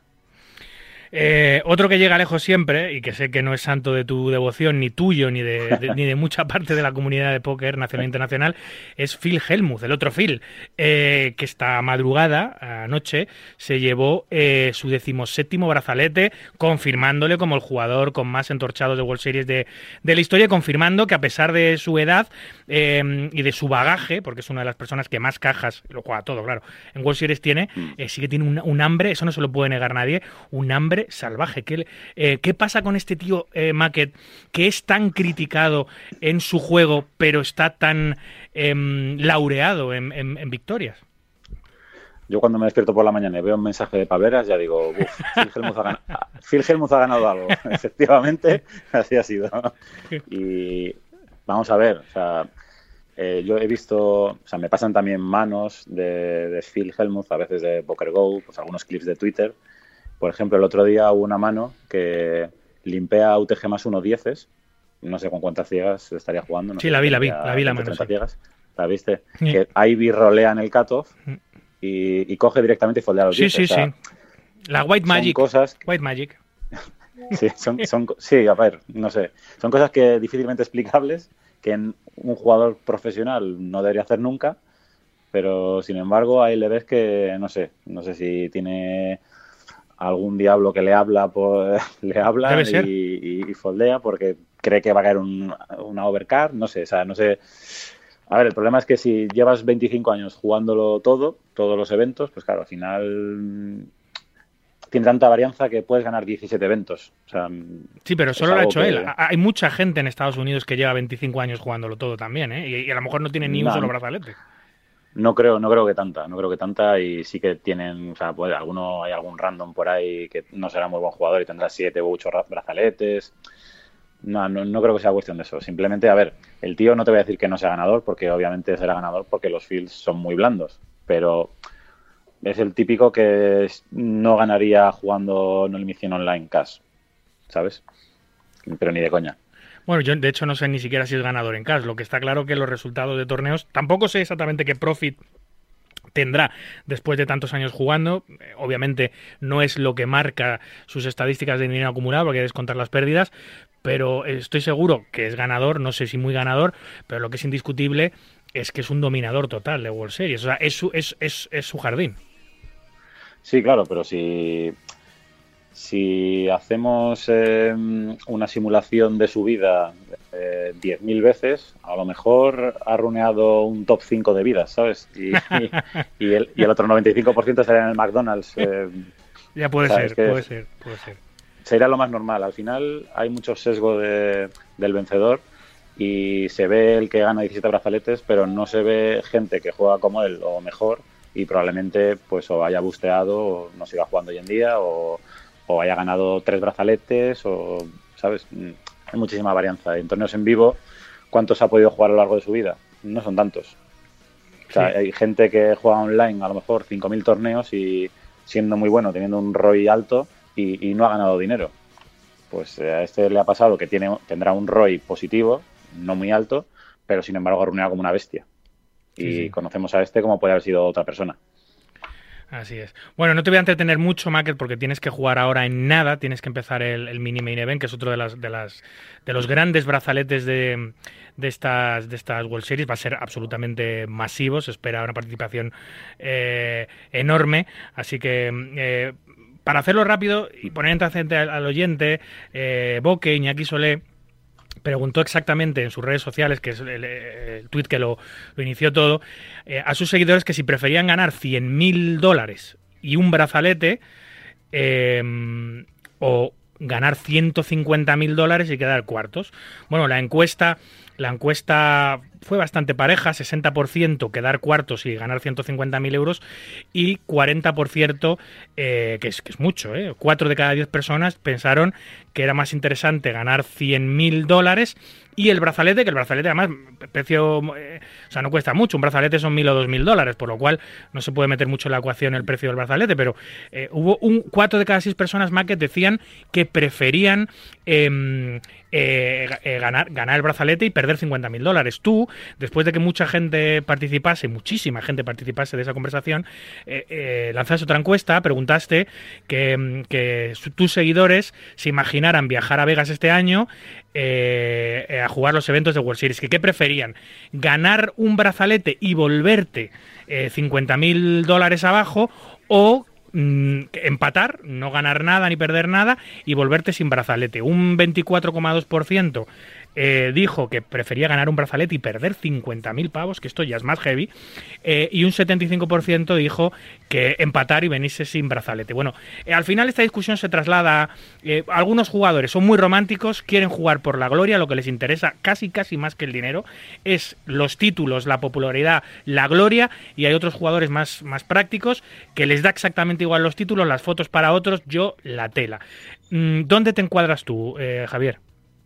Eh, otro que llega lejos siempre, y que sé que no es santo de tu devoción, ni tuyo, ni de, de, ni de mucha parte de la comunidad de póker nacional e internacional, es Phil Hellmuth, el otro Phil, eh, que esta madrugada, anoche, se llevó eh, su decimoséptimo brazalete, confirmándole como el jugador con más entorchados de World Series de, de la historia, confirmando que a pesar de su edad eh, y de su bagaje, porque es una de las personas que más cajas, lo juega todo, claro, en World Series tiene, eh, sí que tiene un, un hambre, eso no se lo puede negar nadie, un hambre salvaje. ¿Qué, eh, ¿qué pasa con este tío eh, Mackett, que es tan criticado en su juego, pero está tan eh, laureado en, en, en victorias? Yo cuando me despierto por la mañana y veo un mensaje de Paveras, ya digo, uff, Phil Hellmuth ha, Phil Hellmuth ha ganado algo. Efectivamente, así ha sido. Y vamos a ver, o sea, eh, yo he visto, o sea, me pasan también manos de, de Phil Hellmuth, a veces de PokerGo, pues algunos clips de Twitter. Por ejemplo, el otro día hubo una mano que limpea U T G más uno dieces no sé con cuántas ciegas estaría jugando. No sí, sé, la vi, la vi, tendría la vi la veinte, mano. treinta Sí. ciegas. ¿La viste? Sí. Que Ivy rolea en el cutoff y, y coge directamente y foldea los Sí, diez. sí, o sea, sí. La White Magic. Son cosas... White Magic. Sí, son, son, sí, a ver, no sé. Son cosas que difícilmente explicables, que en un jugador profesional no debería hacer nunca, pero sin embargo ahí le ves que, no sé, no sé si tiene algún diablo que le habla, por, le habla Debe ser. y, y, y foldea porque cree que va a caer un, una overcard, no sé, o sea, no sé. A ver, el problema es que si llevas veinticinco años jugándolo todo, todos los eventos, pues claro, al final tiene tanta varianza que puedes ganar diecisiete eventos. O sea, sí, pero solo lo ha hecho que... él. Hay mucha gente en Estados Unidos que lleva veinticinco años jugándolo todo también, ¿eh? Y, y a lo mejor no tiene ni no, un solo brazalete. No creo, no creo que tanta, no creo que tanta y sí que tienen, o sea, pues alguno, hay algún random por ahí que no será muy buen jugador y tendrá siete u ocho brazaletes. No, no, no creo que sea cuestión de eso. Simplemente, a ver, el tío no te voy a decir que no sea ganador, porque obviamente será ganador porque los fields son muy blandos, pero es el típico que no ganaría jugando no eliminación online cash, ¿sabes? Pero ni de coña. Bueno, yo de hecho no sé ni siquiera si es ganador en cash. Lo que está claro que los resultados de torneos, tampoco sé exactamente qué profit tendrá después de tantos años jugando. Obviamente no es lo que marca sus estadísticas de dinero acumulado, porque hay que descontar las pérdidas, pero estoy seguro que es ganador, no sé si muy ganador, pero lo que es indiscutible es que es un dominador total de World Series. O sea, es su, es, es, es su jardín. Sí, claro, pero si, si hacemos eh, una simulación de su vida eh, diez mil veces, a lo mejor ha runeado un top cinco de vidas, ¿sabes? Y, y, y, el, y el otro noventa y cinco por ciento estaría en el McDonald's. Eh, ya puede ser, puede ser, puede ser. Sería lo más normal. Al final hay mucho sesgo de, del vencedor y se ve el que gana diecisiete brazaletes, pero no se ve gente que juega como él o mejor y probablemente pues o haya busteado o no siga jugando hoy en día o, o haya ganado tres brazaletes o, ¿sabes? Hay muchísima varianza. En torneos en vivo, ¿cuántos ha podido jugar a lo largo de su vida? No son tantos. O sea, sí. Hay gente que juega online a lo mejor cinco mil torneos y siendo muy bueno, teniendo un R O I alto y, y no ha ganado dinero. Pues a este le ha pasado que tiene tendrá un R O I positivo, no muy alto, pero sin embargo ha runeado como una bestia. Y sí, sí. Conocemos a este como puede haber sido otra persona. Así es. Bueno, no te voy a entretener mucho, Macket, porque tienes que jugar ahora en nada. Tienes que empezar el, el mini main event, que es otro de las de las de los grandes brazaletes de, de estas de estas World Series. Va a ser absolutamente masivo. Se espera una participación eh, enorme. Así que eh, para hacerlo rápido y poner en antecedente al, al oyente, eh, Boque, Iñaki Solé preguntó exactamente en sus redes sociales, que es el, el tuit que lo, lo inició todo, eh, a sus seguidores que si preferían ganar cien mil dólares y un brazalete eh, o ganar ciento cincuenta mil dólares y quedar cuartos. Bueno, la encuesta, la encuesta fue bastante pareja, sesenta por ciento quedar cuartos y ganar ciento cincuenta mil euros y cuarenta por ciento, eh, que, es, que es mucho, ¿eh? cuatro de cada diez personas pensaron que era más interesante ganar cien mil dólares y el brazalete, que el brazalete además, precio, eh, o sea, no cuesta mucho, un brazalete son mil o dos mil dólares, por lo cual no se puede meter mucho en la ecuación el precio del brazalete, pero eh, hubo un cuatro de cada seis personas más que decían que preferían eh, eh, eh, ganar, ganar el brazalete y perder cincuenta mil dólares. Tú, después de que mucha gente participase, muchísima gente participase de esa conversación, eh, eh, lanzaste otra encuesta, preguntaste que, que tus seguidores se imaginaran viajar a Vegas este año eh, a jugar los eventos de World Series. ¿Que qué preferían? ¿Ganar un brazalete y volverte eh, cincuenta mil dólares abajo o empatar, no ganar nada ni perder nada y volverte sin brazalete? Un veinticuatro coma dos por ciento eh, dijo que prefería ganar un brazalete y perder cincuenta mil pavos, que esto ya es más heavy, eh, y un setenta y cinco por ciento dijo que empatar y venirse sin brazalete. Bueno, eh, al final esta discusión se traslada a eh, algunos jugadores son muy románticos, quieren jugar por la gloria, lo que les interesa casi casi más que el dinero es los títulos, la popularidad, la gloria, y hay otros jugadores más, más prácticos que les da exactamente igual los títulos, las fotos para otros, yo la tela. ¿Dónde te encuadras tú, eh, Javier?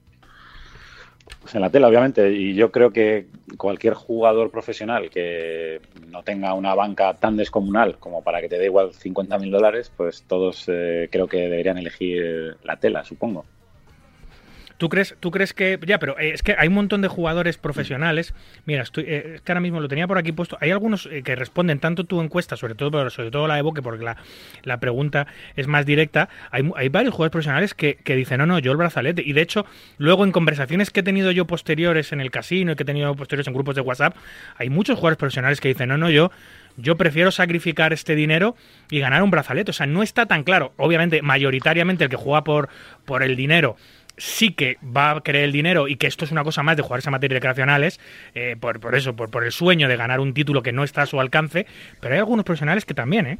Pues en la tela, obviamente, y yo creo que cualquier jugador profesional que no tenga una banca tan descomunal como para que te dé igual cincuenta mil dólares, pues todos eh, creo que deberían elegir la tela, supongo. ¿Tú crees, tú crees que... Ya, pero eh, es que hay un montón de jugadores profesionales. Mira, estoy, eh, es que ahora mismo lo tenía por aquí puesto. Hay algunos eh, que responden tanto tu encuesta, sobre todo pero sobre todo la de Boque, porque la, la pregunta es más directa. Hay, hay varios jugadores profesionales que, que dicen, no, no, yo el brazalete. Y de hecho, luego en conversaciones que he tenido yo posteriores en el casino y que he tenido posteriores en grupos de WhatsApp, hay muchos jugadores profesionales que dicen, no, no, yo... Yo prefiero sacrificar este dinero y ganar un brazalete. O sea, no está tan claro. Obviamente, mayoritariamente el que juega por, por el dinero sí que va a querer el dinero y que esto es una cosa más de jugarse a materias recreacionales, eh, por, por eso, por, por el sueño de ganar un título que no está a su alcance, pero hay algunos profesionales que también, ¿eh?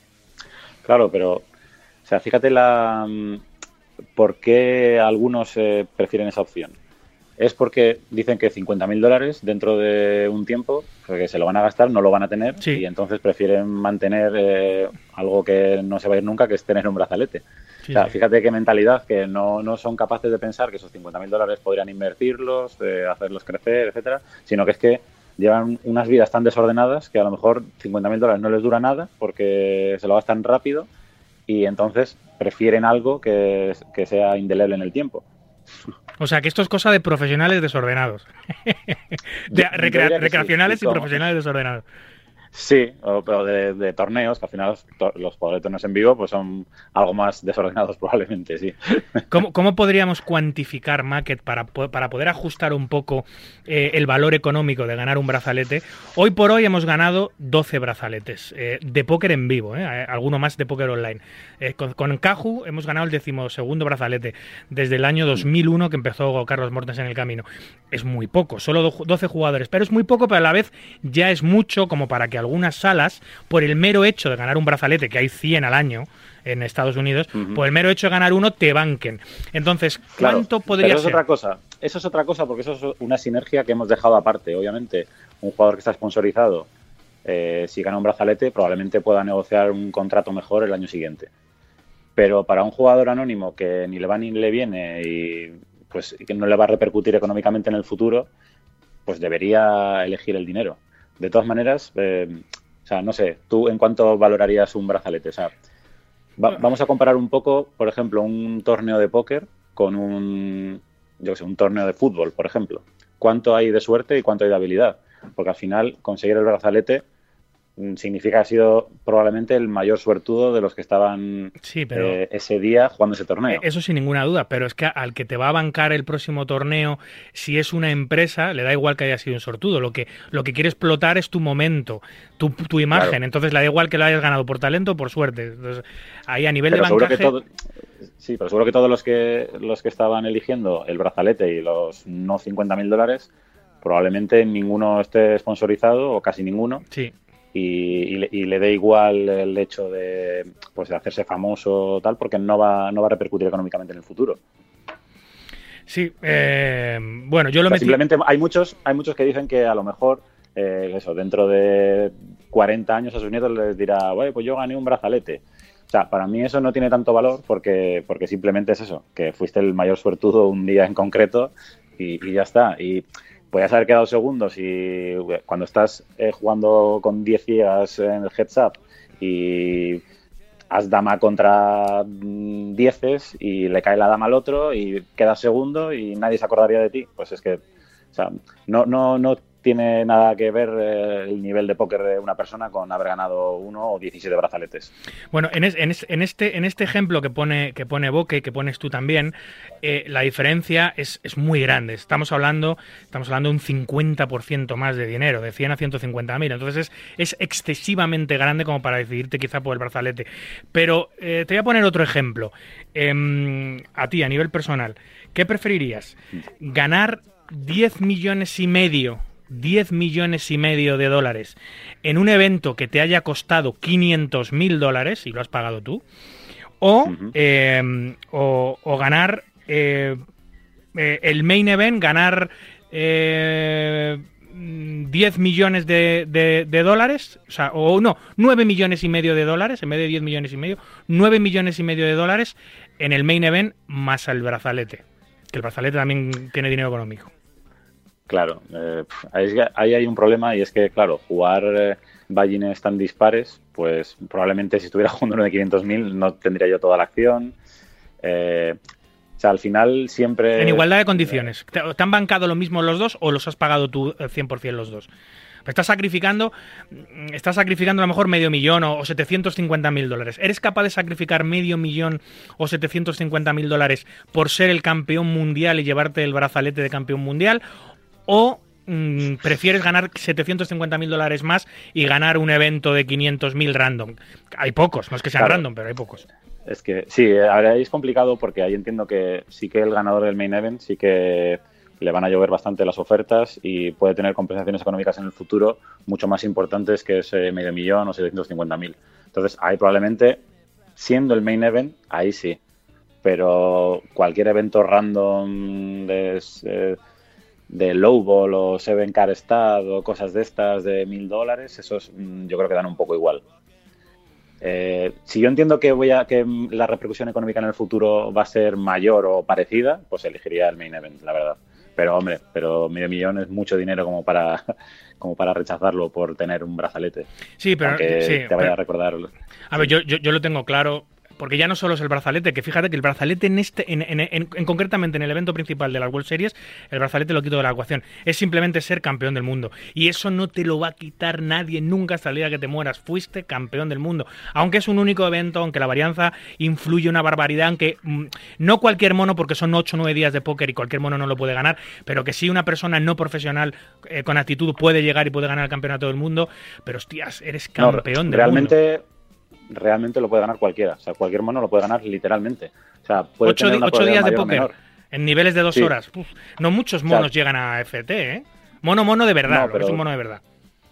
Claro, pero, o sea, fíjate la por qué algunos eh, prefieren esa opción. Es porque dicen que cincuenta mil dólares dentro de un tiempo, porque se lo van a gastar, no lo van a tener, sí. Y entonces prefieren mantener eh, algo que no se va a ir nunca, que es tener un brazalete. Sí, o sea, sí. Fíjate qué mentalidad, que no, no son capaces de pensar que esos cincuenta mil dólares podrían invertirlos, eh, hacerlos crecer, etcétera, sino que es que llevan unas vidas tan desordenadas que a lo mejor cincuenta mil dólares no les dura nada porque se lo gastan rápido y entonces prefieren algo que, que sea indeleble en el tiempo. O sea, que esto es cosa de profesionales desordenados. de recrea- recreacionales sí, y profesionales desordenados. Sí, o, pero de, de torneos, que al final los, los jugadores de torneos en vivo pues son algo más desordenados probablemente, sí. ¿Cómo, cómo podríamos cuantificar, Maquet, para, para poder ajustar un poco eh, el valor económico de ganar un brazalete? Hoy por hoy hemos ganado doce brazaletes eh, de póker en vivo, eh, alguno más de póker online. Eh, con, con Caju hemos ganado el decimosegundo brazalete desde el año dos mil uno que empezó Carlos Mortens en el camino. Es muy poco, solo doce jugadores, pero es muy poco, pero a la vez ya es mucho como para que algunas salas, por el mero hecho de ganar un brazalete, que hay cien al año en Estados Unidos, uh-huh. por el mero hecho de ganar uno, te banquen. Entonces, ¿cuánto claro, podría pero eso ser? Es otra cosa. Eso es otra cosa, porque eso es una sinergia que hemos dejado aparte. Obviamente, un jugador que está sponsorizado, eh, si gana un brazalete, probablemente pueda negociar un contrato mejor el año siguiente. Pero para un jugador anónimo que ni le va ni le viene y pues que no le va a repercutir económicamente en el futuro, pues debería elegir el dinero. De todas maneras, eh, o sea, no sé, ¿tú en cuánto valorarías un brazalete? O sea, va, vamos a comparar un poco, por ejemplo, un torneo de póker con un, yo qué sé, un torneo de fútbol, por ejemplo. ¿Cuánto hay de suerte y cuánto hay de habilidad? Porque al final, conseguir el brazalete significa que ha sido probablemente el mayor suertudo de los que estaban sí, pero eh, ese día jugando ese torneo. Eso sin ninguna duda, pero es que al que te va a bancar el próximo torneo, si es una empresa, le da igual que haya sido un sortudo. Lo que, lo que quiere explotar es tu momento, tu, tu imagen. Claro. Entonces le da igual que lo hayas ganado por talento o por suerte. Entonces, ahí a nivel pero de bancaje... Que todo, sí, pero seguro que todos los que, los que estaban eligiendo el brazalete y los no cincuenta mil dólares, probablemente ninguno esté sponsorizado o casi ninguno. Sí. Y, y, le, y le dé igual el hecho de, pues, de hacerse famoso o tal, porque no va, no va a repercutir económicamente en el futuro. Sí, eh, bueno, yo lo o sea, metí... Simplemente hay muchos, hay muchos que dicen que a lo mejor, eh, eso, dentro de cuarenta años a sus nietos les dirá, bueno, pues yo gané un brazalete. O sea, para mí eso no tiene tanto valor porque, porque simplemente es eso, que fuiste el mayor suertudo un día en concreto y, y ya está. Y podías haber quedado segundos y cuando estás eh, jugando con diez ciegas en el heads up y has dama contra dieces y le cae la dama al otro y quedas segundo y nadie se acordaría de ti, pues es que, o sea, no, no, no tiene nada que ver eh, el nivel de póker de una persona con haber ganado uno o diecisiete brazaletes. Bueno, en, es, en, es, en este en este ejemplo que pone que pone Boque y que pones tú también, eh, la diferencia es, es muy grande. Estamos hablando estamos hablando de un cincuenta por ciento más de dinero, de cien a ciento cincuenta mil. Entonces es, es excesivamente grande como para decidirte quizá por el brazalete. Pero eh, te voy a poner otro ejemplo. Eh, a ti, a nivel personal, ¿qué preferirías? ¿Ganar diez millones y medio diez millones y medio de dólares en un evento que te haya costado quinientos mil dólares y lo has pagado tú, o, uh-huh. eh, o, o ganar eh, eh, el main event, ganar eh, diez millones de, de, de dólares, o sea, o no, nueve millones y medio de dólares, en vez de diez millones y medio, nueve millones y medio de dólares en el main event más el brazalete, que el brazalete también tiene dinero económico. Claro, eh, ahí, ahí hay un problema y es que, claro, jugar eh, ballines tan dispares, pues probablemente si estuviera jugando uno de quinientos mil no tendría yo toda la acción. Eh, O sea, al final siempre... En igualdad de condiciones. ¿Te, te han bancado lo mismo los dos o los has pagado tú cien por ciento los dos? Estás sacrificando, estás sacrificando a lo mejor medio millón o, o setecientos cincuenta mil dólares. ¿Eres capaz de sacrificar medio millón o setecientos cincuenta mil dólares por ser el campeón mundial y llevarte el brazalete de campeón mundial? ¿O mmm, prefieres ganar setecientos cincuenta mil dólares más y ganar un evento de quinientos mil random? Hay pocos, no es que sean claro. random, pero hay pocos. Es que sí, ahora es complicado porque ahí entiendo que sí que el ganador del main event sí que le van a llover bastante las ofertas y puede tener compensaciones económicas en el futuro mucho más importantes que ese medio millón o setecientos cincuenta mil. Entonces ahí probablemente, siendo el main event, ahí sí. Pero cualquier evento random de, eh, de lowball o seven car stat o cosas de estas de mil dólares, esos yo creo que dan un poco igual. Eh, si yo entiendo que voy a que la repercusión económica en el futuro va a ser mayor o parecida, pues elegiría el main event, la verdad. Pero hombre, pero medio millón es mucho dinero como para como para rechazarlo por tener un brazalete. Sí, pero aunque sí, te vaya pero, a recordar. A ver, yo, yo, yo lo tengo claro. Porque ya no solo es el brazalete, que fíjate que el brazalete en este, en, en, en, en concretamente en el evento principal de las World Series, el brazalete lo quito de la ecuación. Es simplemente ser campeón del mundo. Y eso no te lo va a quitar nadie nunca hasta el día que te mueras. Fuiste campeón del mundo. Aunque es un único evento, aunque la varianza influye una barbaridad, aunque mmm, no cualquier mono, porque son ocho o nueve días de póker y cualquier mono no lo puede ganar, pero que sí una persona no profesional eh, con actitud puede llegar y puede ganar el campeonato del mundo. Pero hostias, eres campeón no, del realmente... mundo. Realmente lo puede ganar cualquiera, o sea, cualquier mono lo puede ganar literalmente. O sea, puede ocho, tener una ocho días de póker menor, en niveles de dos sí. horas. Uf, no muchos monos o sea, llegan a F T, ¿eh? Mono, mono de verdad, no, pero, es un mono de verdad.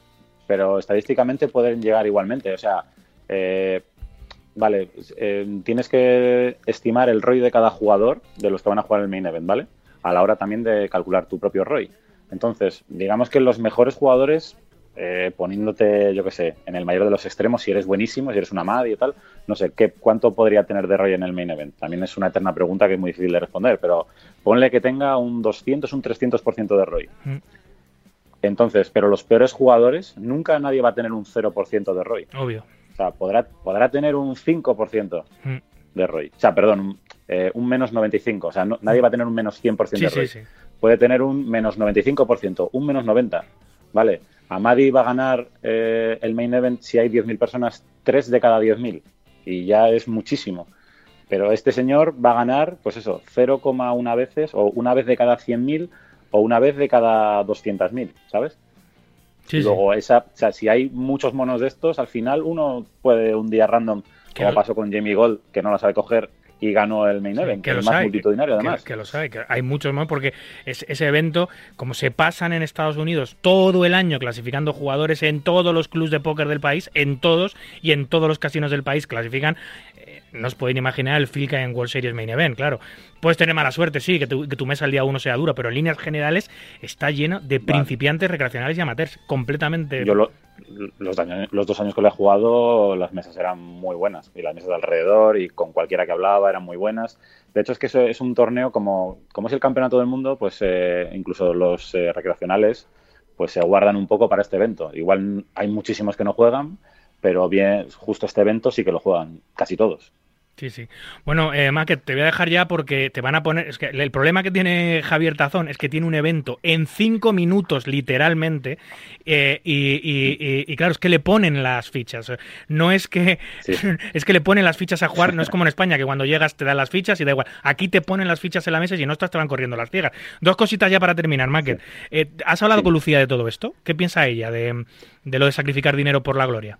Pero estadísticamente pueden llegar igualmente, o sea, eh, vale, eh, tienes que estimar el R O I de cada jugador de los que van a jugar el main event, ¿vale? A la hora también de calcular tu propio R O I. Entonces, digamos que los mejores jugadores... Eh, poniéndote, yo qué sé, en el mayor de los extremos, si eres buenísimo, si eres una Madi y tal, no sé, ¿qué, ¿cuánto podría tener de R O I en el main event? También es una eterna pregunta que es muy difícil de responder, pero ponle que tenga un doscientos, un trescientos por ciento de R O I. Mm. Entonces, pero los peores jugadores, nunca nadie va a tener un cero por ciento de R O I. Obvio. O sea, podrá, podrá tener un cinco por ciento mm. de R O I. O sea, perdón, eh, un menos noventa y cinco. O sea, no, nadie va a tener un menos cien por ciento sí, de R O I. Sí, sí. Puede tener un menos noventa y cinco por ciento, un menos noventa, ¿vale? Amadi va a ganar eh, el main event si hay diez mil personas, tres de cada diez mil. Y ya es muchísimo. Pero este señor va a ganar, pues eso, cero coma uno veces, o una vez de cada cien mil, o una vez de cada doscientos mil, ¿sabes? Sí, Luego, sí. Esa, o sea, si hay muchos monos de estos, al final uno puede un día random, como pasó con Jamie Gold, que no la sabe coger, y ganó el main sí, event, que, que es más hay, multitudinario además. Que, que lo sabe, que hay muchos más, porque es, ese evento, como se pasan en Estados Unidos todo el año clasificando jugadores en todos los clubs de póker del país, en todos y en todos los casinos del país clasifican, eh, no os podéis imaginar el feel que hay en World Series Main Event, claro. Puedes tener mala suerte, sí, que tu, que tu mesa el día uno sea dura, pero en líneas generales está lleno de vale. principiantes, recreacionales y amateurs, completamente... Yo lo... Los, años, los dos años que le he jugado, las mesas eran muy buenas. Y las mesas de alrededor y con cualquiera que hablaba eran muy buenas. De hecho, es que eso es un torneo como, como es el campeonato del mundo, pues eh, incluso los eh, recreacionales pues se guardan un poco para este evento. Igual hay muchísimos que no juegan, pero bien, justo este evento sí que lo juegan casi todos. Sí, sí. Bueno, eh, Maquet, te voy a dejar ya porque te van a poner... Es que el problema que tiene Javier Tazón es que tiene un evento en cinco minutos, literalmente, eh, y, y, y, y claro, es que le ponen las fichas. No es que... Sí. Es que le ponen las fichas a jugar, no es como en España, que cuando llegas te dan las fichas y da igual. Aquí te ponen las fichas en la mesa y si no estás te van corriendo las ciegas. Dos cositas ya para terminar, Maquet. Sí. Eh, ¿Has hablado sí. con Lucía de todo esto? ¿Qué piensa ella de, de lo de sacrificar dinero por la gloria?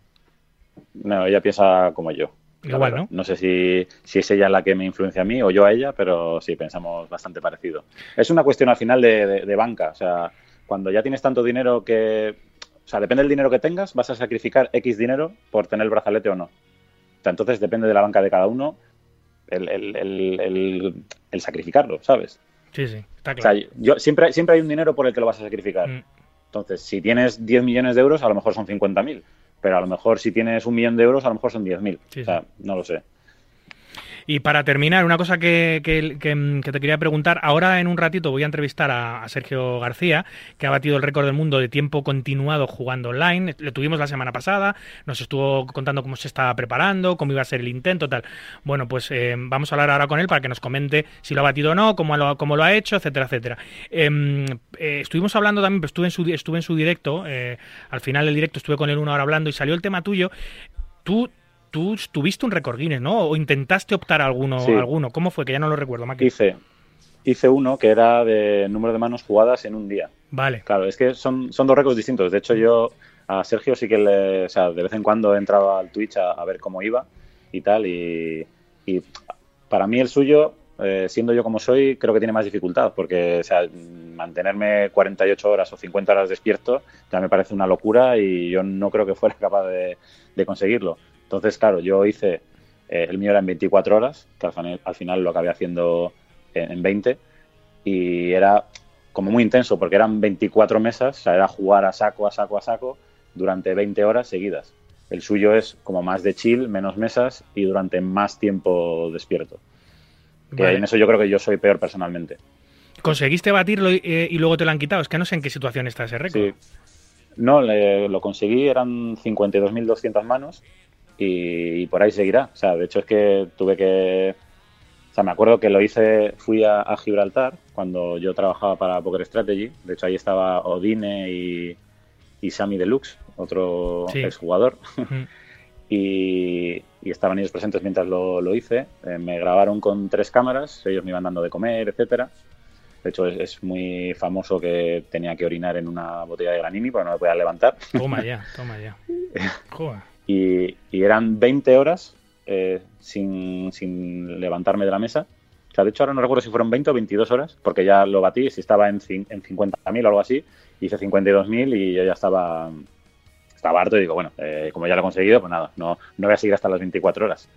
No, ella piensa como yo. Igual, ¿no? No sé si, si es ella la que me influencia a mí o yo a ella, pero sí, pensamos bastante parecido. Es una cuestión al final de, de, de banca. O sea, cuando ya tienes tanto dinero que... O sea, depende del dinero que tengas, vas a sacrificar X dinero por tener el brazalete o no. O sea, entonces depende de la banca de cada uno el, el, el, el, el sacrificarlo, ¿sabes? Sí, sí, está claro. O sea, yo, siempre, siempre hay un dinero por el que lo vas a sacrificar. Mm. Entonces, si tienes diez millones de euros, a lo mejor son cincuenta mil. Pero a lo mejor si tienes un millón de euros, a lo mejor son diez mil. Sí, o sea, sí. No lo sé. Y para terminar, una cosa que, que, que, que te quería preguntar, ahora en un ratito voy a entrevistar a, a Sergio García, que ha batido el récord del mundo de tiempo continuado jugando online. Le tuvimos la semana pasada, nos estuvo contando cómo se estaba preparando, cómo iba a ser el intento, tal. Bueno, pues eh, vamos a hablar ahora con él para que nos comente si lo ha batido o no, cómo lo, cómo lo ha hecho, etcétera, etcétera. Eh, eh, estuvimos hablando también, pues estuve en su, estuve en su directo, eh, al final del directo estuve con él una hora hablando y salió el tema tuyo. Tú... Tú tuviste un récord Guinness, ¿no? ¿O intentaste optar a alguno? Sí. alguno? ¿Cómo fue? Que ya no lo recuerdo, Maki. Hice, hice uno que era de número de manos jugadas en un día. Vale. Claro, es que son, son dos récords distintos. De hecho, yo a Sergio sí que le, o sea, de vez en cuando entraba al Twitch a, a ver cómo iba y tal. Y, y para mí el suyo, eh, siendo yo como soy, creo que tiene más dificultad. Porque, o sea, mantenerme cuarenta y ocho horas o cincuenta horas despierto ya me parece una locura y yo no creo que fuera capaz de, de conseguirlo. Entonces, claro, yo hice, eh, el mío era en veinticuatro horas, que al final, al final lo acabé haciendo en, en veinte, y era como muy intenso, porque eran veinticuatro mesas, o sea, era jugar a saco, a saco, a saco, durante veinte horas seguidas. El suyo es como más de chill, menos mesas, y durante más tiempo despierto. Que vale. en eso yo creo que yo soy peor personalmente. ¿Conseguiste batirlo y, eh, y luego te lo han quitado? Es que no sé en qué situación está ese récord. Sí. No, le, lo conseguí, eran cincuenta y dos mil doscientas manos, Y, y por ahí seguirá. O sea, de hecho es que tuve que... O sea, me acuerdo que lo hice, fui a, a Gibraltar cuando yo trabajaba para Poker Strategy. De hecho, ahí estaba Odine y, y Sammy Deluxe, otro sí. exjugador. Uh-huh. y, y estaban ellos presentes mientras lo, lo hice. Eh, me grabaron con tres cámaras, ellos me iban dando de comer, etcétera. De hecho, es, es muy famoso que tenía que orinar en una botella de Granini porque no me podía levantar. Toma ya, toma ya. Joder. Y, y eran veinte horas eh, sin, sin levantarme de la mesa. O sea, de hecho ahora no recuerdo si fueron veinte o veintidós horas, porque ya lo batí, si estaba en, en cincuenta mil o algo así, hice cincuenta y dos mil y yo ya estaba, estaba harto y digo, bueno, eh, como ya lo he conseguido, pues nada, no, no voy a seguir hasta las veinticuatro horas.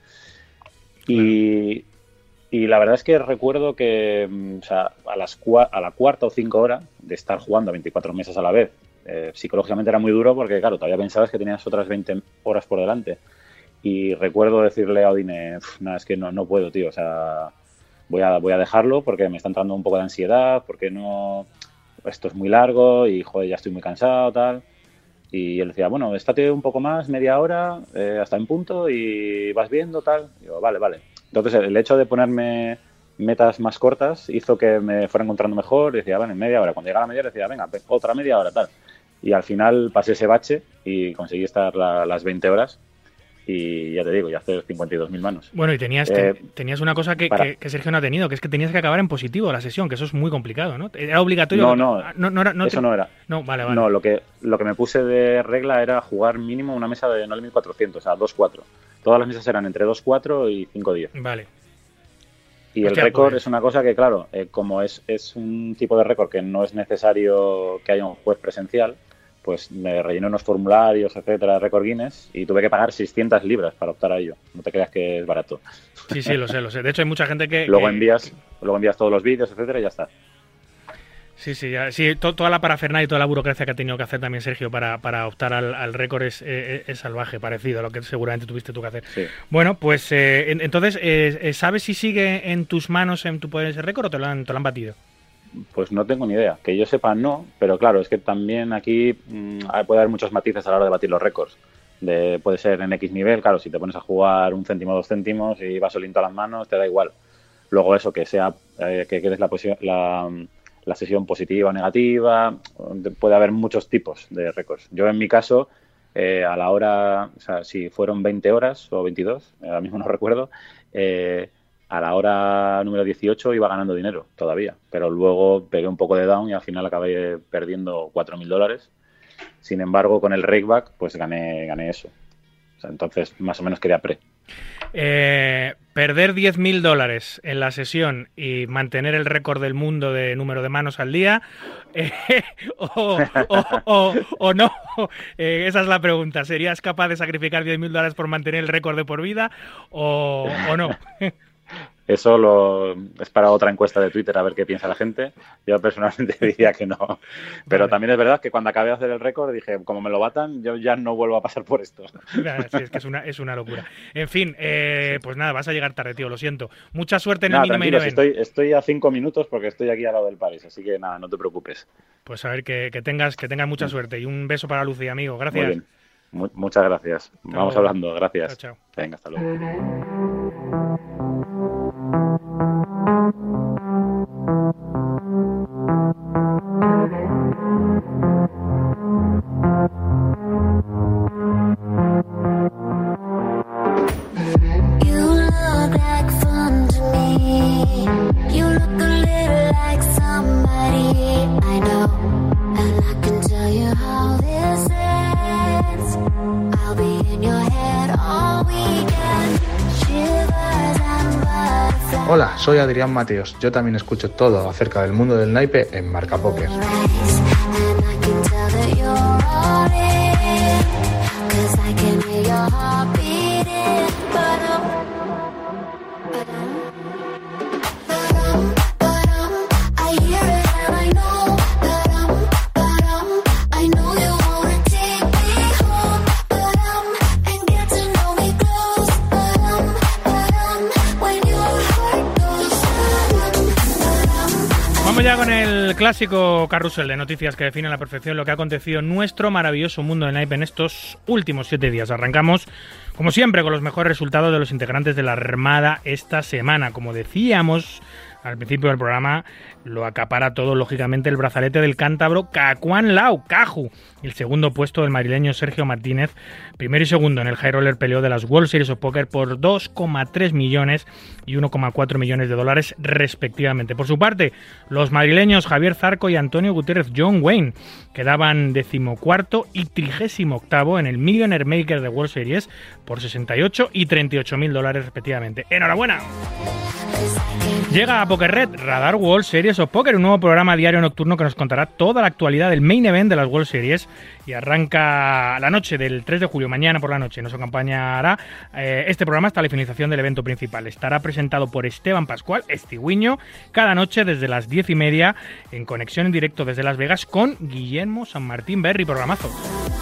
Y, y la verdad es que recuerdo que o sea, a, las cua- a la cuarta o cinco horas de estar jugando veinticuatro mesas a la vez, Eh, psicológicamente era muy duro porque, claro, todavía pensabas que tenías otras veinte horas por delante. Y recuerdo decirle a Odine, nada, es que no, no puedo, tío, o sea, voy a, voy a dejarlo porque me está entrando un poco de ansiedad, porque no, esto es muy largo y, joder, ya estoy muy cansado, tal. Y él decía, bueno, estate un poco más, media hora, eh, hasta en punto y vas viendo, tal. Y yo, vale, vale. Entonces, el hecho de ponerme metas más cortas hizo que me fuera encontrando mejor. Decía, vale, media hora. Cuando llegaba la media hora decía, venga, otra media hora, tal. Y al final pasé ese bache y conseguí estar la, las veinte horas y ya te digo, ya hacer cincuenta y dos mil manos. Bueno, y tenías, eh, te, tenías una cosa que, para... que, que Sergio no ha tenido, que es que tenías que acabar en positivo la sesión, que eso es muy complicado, ¿no? ¿Era obligatorio? No, no, no, no, era, no eso te... no era. No, vale, vale. No, lo que, lo que me puse de regla era jugar mínimo una mesa de no mil cuatrocientos, o sea, dos cuatro. Todas las mesas eran entre dos cuatro y cinco diez. Vale. Y Hostia, el récord pues... es una cosa que, claro, eh, como es, es un tipo de récord que no es necesario que haya un juez presencial, pues me rellené unos formularios, etcétera, de récord Guinness y tuve que pagar seiscientas libras para optar a ello. No te creas que es barato. Sí, sí, lo sé, lo sé. De hecho, hay mucha gente que... luego que... envías luego envías todos los vídeos, etcétera, y ya está. Sí, sí, ya, sí to, toda la parafernalia y toda la burocracia que ha tenido que hacer también Sergio para, para optar al, al récord es, es, es salvaje, parecido a lo que seguramente tuviste tú que hacer. Sí. Bueno, pues eh, entonces, eh, ¿sabes si sigue en tus manos, en tu poder ese récord o te lo han, te lo han batido? Pues no tengo ni idea. Que yo sepa, no. Pero claro, es que también aquí mmm, puede haber muchos matices a la hora de batir los récords. De, puede ser en X nivel, claro, si te pones a jugar un céntimo o dos céntimos y vas solito a las manos, te da igual. Luego eso, que sea eh, que quedes la, la, la sesión positiva o negativa, puede haber muchos tipos de récords. Yo en mi caso, eh, a la hora, o sea, si fueron veinte horas o veintidós, ahora mismo no recuerdo, eh, a la hora número dieciocho iba ganando dinero todavía, pero luego pegué un poco de down y al final acabé perdiendo cuatro mil dólares. Sin embargo, con el rakeback, pues gané, gané eso. O sea, entonces, más o menos quedé a pre. Eh, perder diez mil dólares en la sesión y mantener el récord del mundo de número de manos al día, eh, o, o, o, o no, eh, esa es la pregunta. ¿Serías capaz de sacrificar diez mil dólares por mantener el récord de por vida o, o no? eso lo, es para otra encuesta de Twitter a ver qué piensa la gente. Yo personalmente diría que no. Pero vale. También es verdad que cuando acabé de hacer el récord dije, como me lo batan, yo ya no vuelvo a pasar por esto. Sí, es que es una, es una locura. En fin, eh, pues nada, vas a llegar tarde, tío, lo siento. Mucha suerte en nada, el Mini Main Event. Estoy, estoy a cinco minutos porque estoy aquí al lado del París, así que nada, no te preocupes. Pues a ver, que, que, tengas, que tengas mucha suerte y un beso para Lucía, amigo. Gracias. Muy bien. Mu- muchas gracias. Hasta Vamos luego. hablando, gracias. Chao, chao. Venga, hasta luego. Hola, soy Adrián Mateos. Yo también escucho todo acerca del mundo del naipe en Marca Póker. Ya con el clásico carrusel de noticias que define a la perfección lo que ha acontecido en nuestro maravilloso mundo del naipe en estos últimos siete días. Arrancamos, como siempre, con los mejores resultados de los integrantes de la Armada esta semana. Como decíamos al principio del programa, lo acapara todo, lógicamente, el brazalete del cántabro Cacuán Lau, Caju. El segundo puesto del madrileño Sergio Martínez, primero y segundo en el High Roller peleó de las World Series of Poker por dos coma tres millones y uno coma cuatro millones de dólares respectivamente. Por su parte, los madrileños Javier Zarco y Antonio Gutiérrez John Wayne quedaban decimocuarto y trigésimo octavo en el Millionaire Maker de World Series por sesenta y ocho y treinta y ocho mil dólares respectivamente. ¡Enhorabuena! Llega a Poker Red, Radar World Series of Poker, un nuevo programa diario nocturno que nos contará toda la actualidad del main event de las World Series y arranca la noche del tres de julio, mañana por la noche. Nos acompañará eh, este programa hasta la finalización del evento principal. Estará presentado por Esteban Pascual, Estigüiño, cada noche desde las diez y media en conexión en directo desde Las Vegas con Guillermo San Martín Berry, programazo.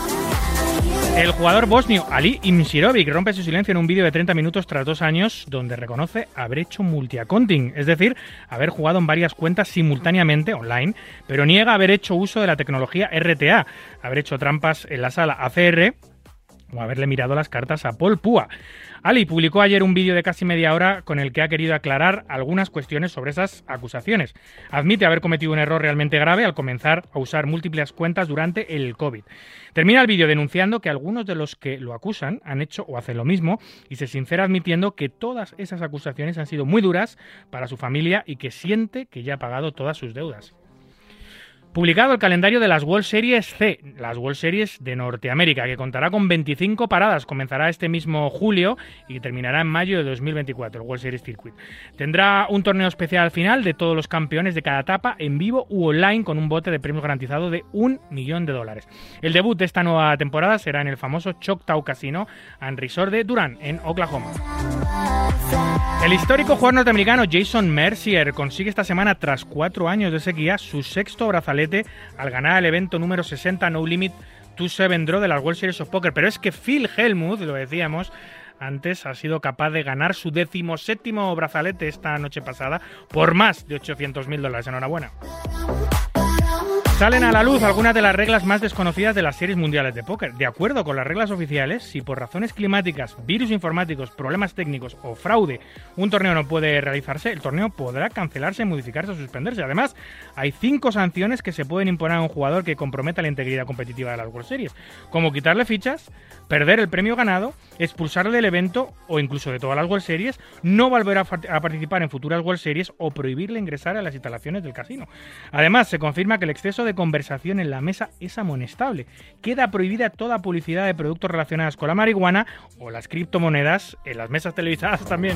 El jugador bosnio Ali Imsirovic rompe su silencio en un vídeo de treinta minutos tras dos años donde reconoce haber hecho multi-accounting, es decir, haber jugado en varias cuentas simultáneamente online, pero niega haber hecho uso de la tecnología R T A, haber hecho trampas en la sala A C R o haberle mirado las cartas a Paul Púa. Ali publicó ayer un vídeo de casi media hora con el que ha querido aclarar algunas cuestiones sobre esas acusaciones. Admite haber cometido un error realmente grave al comenzar a usar múltiples cuentas durante el COVID. Termina el vídeo denunciando que algunos de los que lo acusan han hecho o hacen lo mismo y se sincera admitiendo que todas esas acusaciones han sido muy duras para su familia y que siente que ya ha pagado todas sus deudas. Publicado el calendario de las World Series C, las World Series de Norteamérica, que contará con veinticinco paradas. Comenzará este mismo julio y terminará en mayo de dos mil veinticuatro, el World Series Circuit. Tendrá un torneo especial al final de todos los campeones de cada etapa en vivo u online con un bote de premios garantizado de un millón de dólares. El debut de esta nueva temporada será en el famoso Choctaw Casino and Resort de Durant, en Oklahoma. El histórico jugador norteamericano Jason Mercier consigue esta semana, tras cuatro años de sequía, su sexto brazalete al ganar el evento número sesenta No Limit dos siete Draw de las World Series of Poker. Pero es que Phil Hellmuth, lo decíamos antes, ha sido capaz de ganar su decimoséptimo brazalete esta noche pasada por más de ochocientos mil dólares. Enhorabuena. Salen a la luz algunas de las reglas más desconocidas de las series mundiales de póker. De acuerdo con las reglas oficiales, si por razones climáticas, virus informáticos, problemas técnicos o fraude un torneo no puede realizarse, el torneo podrá cancelarse, modificarse o suspenderse. Además, hay cinco sanciones que se pueden imponer a un jugador que comprometa la integridad competitiva de las World Series, como quitarle fichas, perder el premio ganado, expulsarle del evento o incluso de todas las World Series, no volver a, a participar en futuras World Series o prohibirle ingresar a las instalaciones del casino. Además, se confirma que el exceso de conversación en la mesa es amonestable. Queda prohibida toda publicidad de productos relacionados con la marihuana o las criptomonedas en las mesas televisadas también.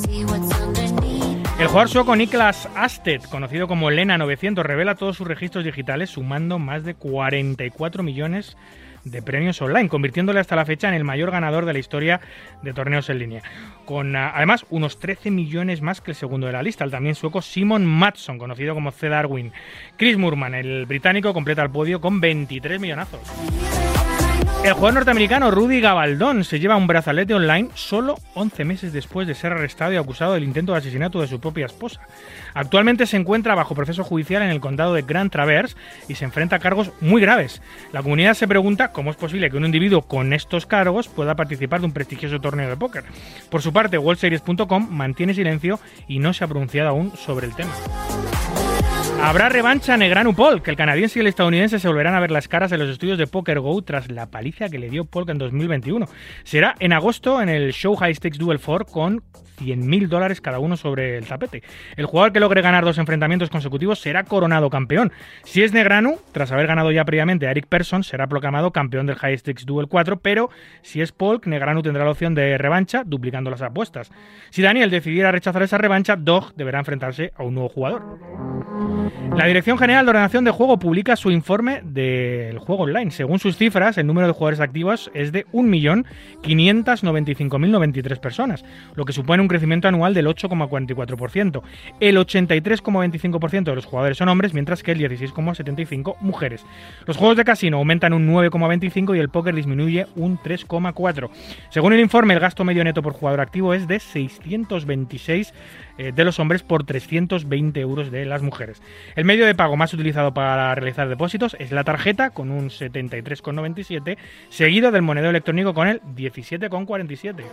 El jugador sueco Niklas Asted, conocido como Lena novecientos, revela todos sus registros digitales sumando más de cuarenta y cuatro millones de premios online, convirtiéndole hasta la fecha en el mayor ganador de la historia de torneos en línea. Con además unos trece millones más que el segundo de la lista, el también sueco Simon Mattsson, conocido como C. Darwin. Chris Moorman, el británico, completa el podio con veintitrés millonazos. El jugador norteamericano Rudy Gabaldón se lleva un brazalete online solo once meses después de ser arrestado y acusado del intento de asesinato de su propia esposa. Actualmente se encuentra bajo proceso judicial en el condado de Grand Traverse y se enfrenta a cargos muy graves. La comunidad se pregunta cómo es posible que un individuo con estos cargos pueda participar de un prestigioso torneo de póker. Por su parte, World Series punto com mantiene silencio y no se ha pronunciado aún sobre el tema. Habrá revancha Negreanu-Polk, que el canadiense y el estadounidense se volverán a ver las caras en los estudios de Poker Go tras la paliza que le dio Polk en dos mil veintiuno. Será en agosto en el Show High Stakes Duel cuatro con cien mil dólares cada uno sobre el tapete. El jugador que logre ganar dos enfrentamientos consecutivos será coronado campeón. Si es Negreanu, tras haber ganado ya previamente a Eric Persson, será proclamado campeón del High Stakes Duel cuatro, pero si es Polk, Negreanu tendrá la opción de revancha, duplicando las apuestas. Si Daniel decidiera rechazar esa revancha, Dog deberá enfrentarse a un nuevo jugador. La Dirección General de Ordenación de Juego publica su informe del juego online. Según sus cifras, el número de jugadores activos es de un millón quinientos noventa y cinco mil noventa y tres personas, lo que supone un crecimiento anual del ocho coma cuarenta y cuatro por ciento. El ochenta y tres coma veinticinco por ciento de los jugadores son hombres, mientras que el dieciséis coma setenta y cinco por ciento mujeres. Los juegos de casino aumentan un nueve coma veinticinco por ciento y el póker disminuye un tres coma cuatro por ciento. Según el informe, el gasto medio neto por jugador activo es de seiscientos veintiséis eh, de los hombres por trescientos veinte euros de las mujeres. El medio de pago más utilizado para realizar depósitos es la tarjeta, con un setenta y tres coma noventa y siete, seguido del monedero electrónico con el diecisiete coma cuarenta y siete.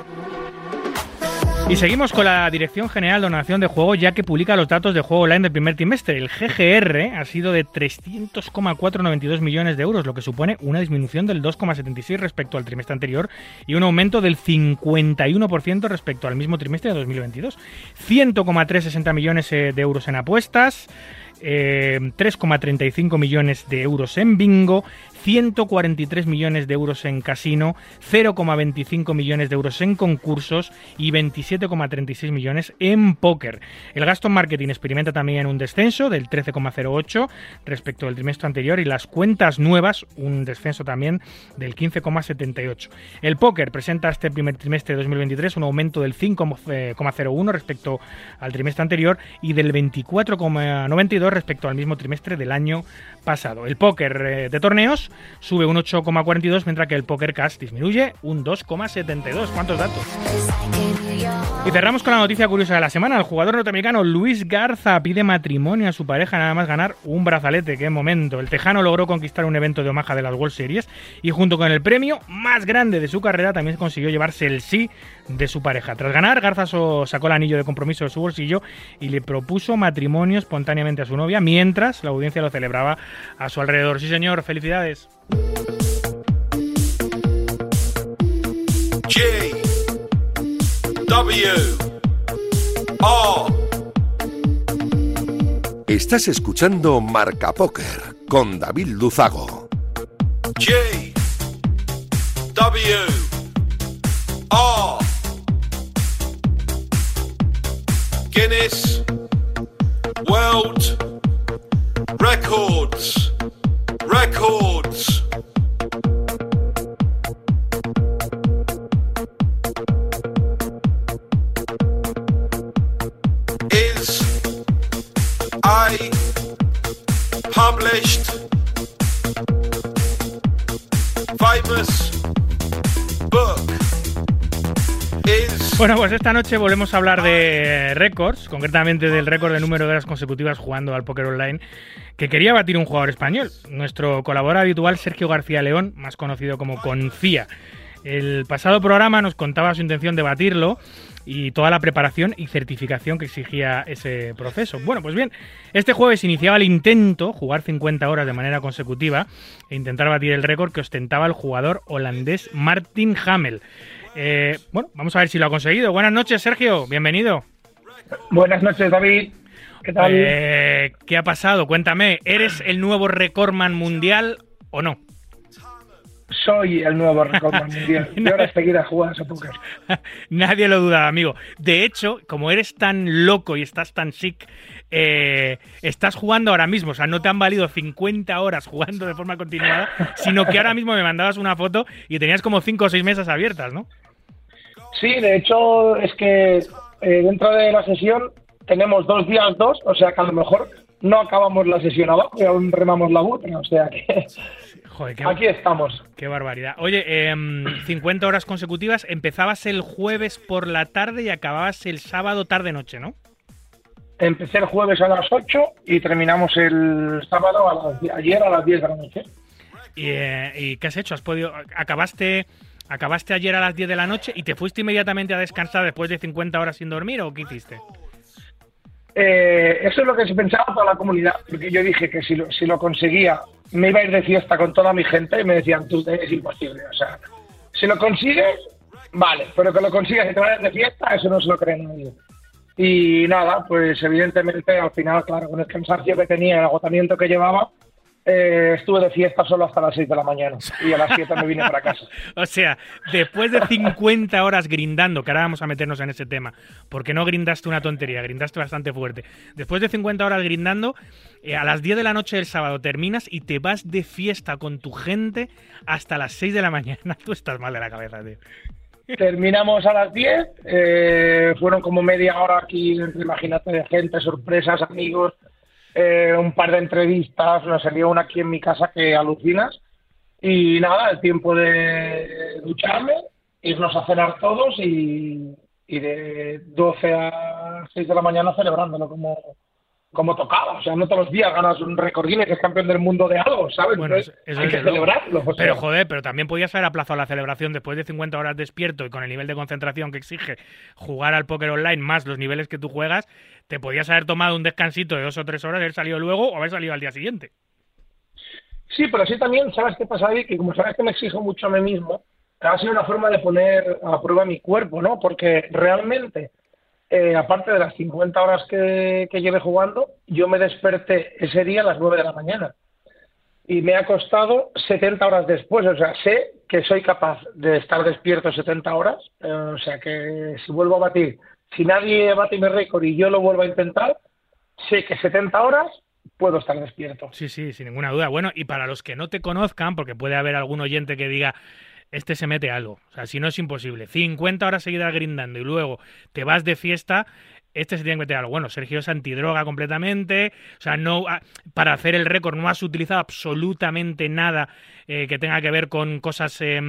Y seguimos con la Dirección General de Ordenación de Juego, ya que publica los datos de juego online del primer trimestre. El G G R ha sido de trescientos coma cuatrocientos noventa y dos millones de euros, lo que supone una disminución del dos coma setenta y seis por ciento respecto al trimestre anterior y un aumento del cincuenta y uno por ciento respecto al mismo trimestre de dos mil veintidós. cien coma trescientos sesenta millones de euros en apuestas, eh, tres coma treinta y cinco millones de euros en bingo, ciento cuarenta y tres millones de euros en casino, cero coma veinticinco millones de euros en concursos y veintisiete coma treinta y seis millones en póker. El gasto en marketing experimenta también un descenso del trece coma cero ocho respecto del trimestre anterior y las cuentas nuevas un descenso también del quince coma setenta y ocho. El póker presenta este primer trimestre de dos mil veintitrés un aumento del cinco coma cero uno respecto al trimestre anterior y del veinticuatro coma noventa y dos respecto al mismo trimestre del año pasado. El póker eh, de torneos sube un ocho coma cuarenta y dos, mientras que el Poker Cash disminuye un dos coma setenta y dos. ¿Cuántos datos? Y cerramos con la noticia curiosa de la semana. El jugador norteamericano Luis Garza pide matrimonio a su pareja nada más ganar un brazalete. ¡Qué momento! El tejano logró conquistar un evento de Omaha de las World Series y junto con el premio más grande de su carrera también consiguió llevarse el sí de su pareja. Tras ganar, Garza sacó el anillo de compromiso de su bolsillo y le propuso matrimonio espontáneamente a su novia mientras la audiencia lo celebraba a su alrededor. Sí, señor, felicidades. G W O Estás escuchando Marca Póker con David Luzago. G W O Guinness World Records Records is a published famous book. Is Bueno, pues esta noche volvemos a hablar de récords, concretamente del récord de número de horas consecutivas jugando al póker online que quería batir un jugador español, nuestro colaborador habitual Sergio García León, más conocido como Confía. El pasado programa nos contaba su intención de batirlo y toda la preparación y certificación que exigía ese proceso. Bueno, pues bien, este jueves iniciaba el intento, jugar cincuenta horas de manera consecutiva e intentar batir el récord que ostentaba el jugador holandés Martin Hamel. Eh, bueno, vamos a ver si lo ha conseguido. Buenas noches, Sergio, bienvenido. Buenas noches, David. ¿Qué tal? Eh, ¿Qué ha pasado? Cuéntame, ¿eres el nuevo recordman mundial o no? soy el nuevo récord mundial. Y ahora seguir jugadas a póker. Nadie lo dudaba, amigo. De hecho, como eres tan loco y estás tan sick, eh, estás jugando ahora mismo. O sea, no te han valido cincuenta horas jugando de forma continuada, sino que ahora mismo me mandabas una foto y tenías como cinco o seis mesas abiertas, ¿no? Sí, de hecho, es que eh, dentro de la sesión tenemos dos días dos, o sea que a lo mejor no acabamos la sesión abajo y aún remamos la butra, o sea que Joder, qué, aquí estamos. Qué barbaridad. Oye, eh, cincuenta horas consecutivas, empezabas el jueves por la tarde y acababas el sábado tarde-noche, ¿no? Empecé el jueves a las ocho y terminamos el sábado a las, ayer a las diez de la noche. ¿Y, eh, ¿y qué has hecho? ¿Has podido acabaste acabaste ayer a las diez de la noche y te fuiste inmediatamente a descansar después de cincuenta horas sin dormir o qué hiciste? Eh, eso es lo que se pensaba toda la comunidad, porque yo dije que si lo, si lo conseguía me iba a ir de fiesta con toda mi gente y me decían, tú, es imposible, o sea, si lo consigues, vale, pero que lo consigas y te vayas de fiesta, eso no se lo cree nadie. Y nada, pues evidentemente al final, claro, con el cansancio que tenía, el agotamiento que llevaba, Eh, estuve de fiesta solo hasta las seis de la mañana y a las siete me vine para casa. O sea, después de cincuenta horas grindando, que ahora vamos a meternos en ese tema, porque no grindaste una tontería, grindaste bastante fuerte. Después de cincuenta horas grindando, eh, a las diez de la noche del sábado terminas y te vas de fiesta con tu gente hasta las seis de la mañana. Tú estás mal de la cabeza, tío. Terminamos a las diez, eh, fueron como media hora aquí, imagínate, de gente, sorpresas, amigos. Eh, un par de entrevistas, nos salió una aquí en mi casa que alucinas y nada, el tiempo de ducharme, irnos a cenar todos y, y de doce a seis de la mañana celebrándolo como, como tocaba. O sea, no todos los días ganas un récord Guinness, que es campeón del mundo de algo, ¿sabes? Bueno, Entonces, eso hay es que celebrarlo. O sea. Pero joder, pero también podías haber aplazado la celebración después de cincuenta horas despierto y con el nivel de concentración que exige jugar al póker online más los niveles que tú juegas, te podías haber tomado un descansito de dos o tres horas, haber salido luego o haber salido al día siguiente. Sí, pero sí también, ¿sabes qué pasa, David? Que como sabes que me exijo mucho a mí mismo, ha sido una forma de poner a prueba mi cuerpo, ¿no? Porque realmente, eh, aparte de las cincuenta horas que, que llevé jugando, yo me desperté ese día a las nueve de la mañana. Y me ha costado setenta horas después. O sea, sé que soy capaz de estar despierto setenta horas. Eh, o sea, que si vuelvo a batir, si nadie bate mi récord y yo lo vuelvo a intentar, sé que setenta horas puedo estar despierto. Sí, sí, sin ninguna duda. Bueno, y para los que no te conozcan, porque puede haber algún oyente que diga, este se mete algo. O sea, si no es imposible. cincuenta horas seguidas grindando y luego te vas de fiesta, este se tiene que meter algo. Bueno, Sergio es antidroga completamente. O sea, no para hacer el récord no has utilizado absolutamente nada eh, que tenga que ver con cosas eh,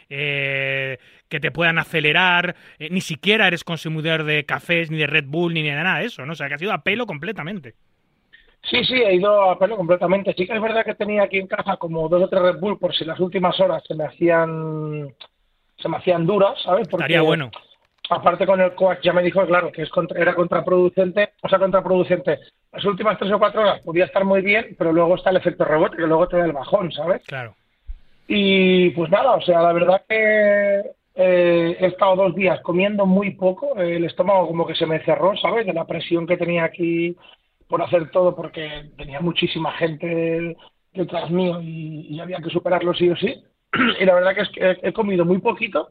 eh, que te puedan acelerar. Eh, ni siquiera eres consumidor de cafés, ni de Red Bull, ni de nada de eso, ¿no? O sea, que ha sido a pelo completamente. Sí, sí, he ido a pelo completamente. Sí que es verdad que tenía aquí en casa como dos o tres Red Bull por si las últimas horas se me hacían se me hacían duras, ¿sabes? Porque estaría bueno. Aparte con el coax ya me dijo, claro, que es contra, era contraproducente, o sea, contraproducente. Las últimas tres o cuatro horas podía estar muy bien, pero luego está el efecto rebote, que luego te da el bajón, ¿sabes? Claro. Y pues nada, o sea, la verdad que eh, he estado dos días comiendo muy poco, el estómago como que se me cerró, ¿sabes? De la presión que tenía aquí por hacer todo, porque tenía muchísima gente detrás mío y, y había que superarlo sí o sí. Y la verdad que es que he, he comido muy poquito.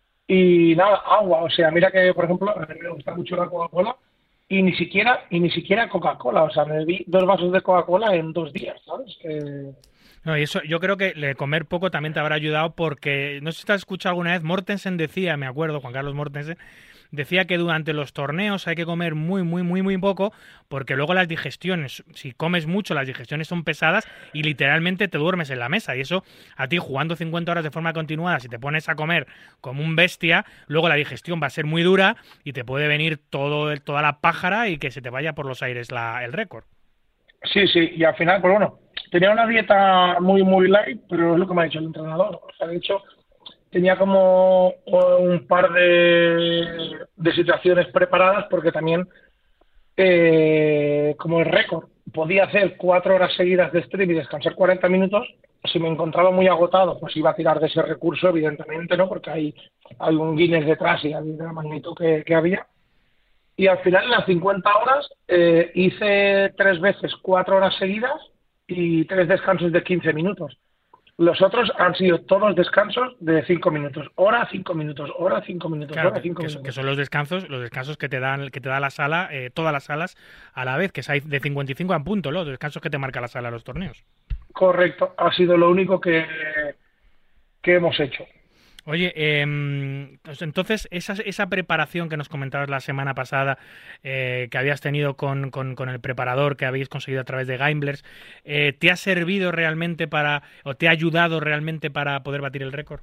Y nada, agua, o sea, mira que, por ejemplo, a mí me gusta mucho la Coca-Cola y ni siquiera y ni siquiera Coca-Cola, o sea, me bebí dos vasos de Coca-Cola en dos días, ¿sabes? Eh... No, y eso yo creo que le comer poco también te habrá ayudado porque, no sé si te has escuchado alguna vez, Mortensen decía, me acuerdo, Juan Carlos Mortensen, decía que durante los torneos hay que comer muy, muy, muy, muy poco porque luego las digestiones, si comes mucho, las digestiones son pesadas y literalmente te duermes en la mesa. Y eso, a ti jugando cincuenta horas de forma continuada, si te pones a comer como un bestia, luego la digestión va a ser muy dura y te puede venir todo toda la pájara y que se te vaya por los aires la, el récord. Sí, sí, y al final, pues bueno, tenía una dieta muy, muy light, pero es lo que me ha dicho el entrenador. O sea, de hecho, tenía como un par de, de situaciones preparadas porque también, eh, como el récord, podía hacer cuatro horas seguidas de stream y descansar cuarenta minutos. Si me encontraba muy agotado, pues iba a tirar de ese recurso, evidentemente, ¿no? Porque hay, hay un Guinness detrás y hay de la magnitud que, que había. Y al final, en las cincuenta horas, eh, hice tres veces cuatro horas seguidas y tres descansos de quince minutos. Los otros han sido todos descansos de cinco minutos, hora, cinco minutos, hora, cinco minutos, Claro, hora, que, cinco que minutos. son, que son los descansos, los descansos que te dan, que te da la sala, eh, todas las salas a la vez, que es ahí de cincuenta y cinco a punto, los descansos que te marca la sala a los torneos. Correcto, ha sido lo único que, que hemos hecho. Oye, eh, entonces esa, esa preparación que nos comentabas la semana pasada, eh, que habías tenido con, con, con el preparador que habéis conseguido a través de Gamblers, eh, ¿te ha servido realmente para, o te ha ayudado realmente para poder batir el récord?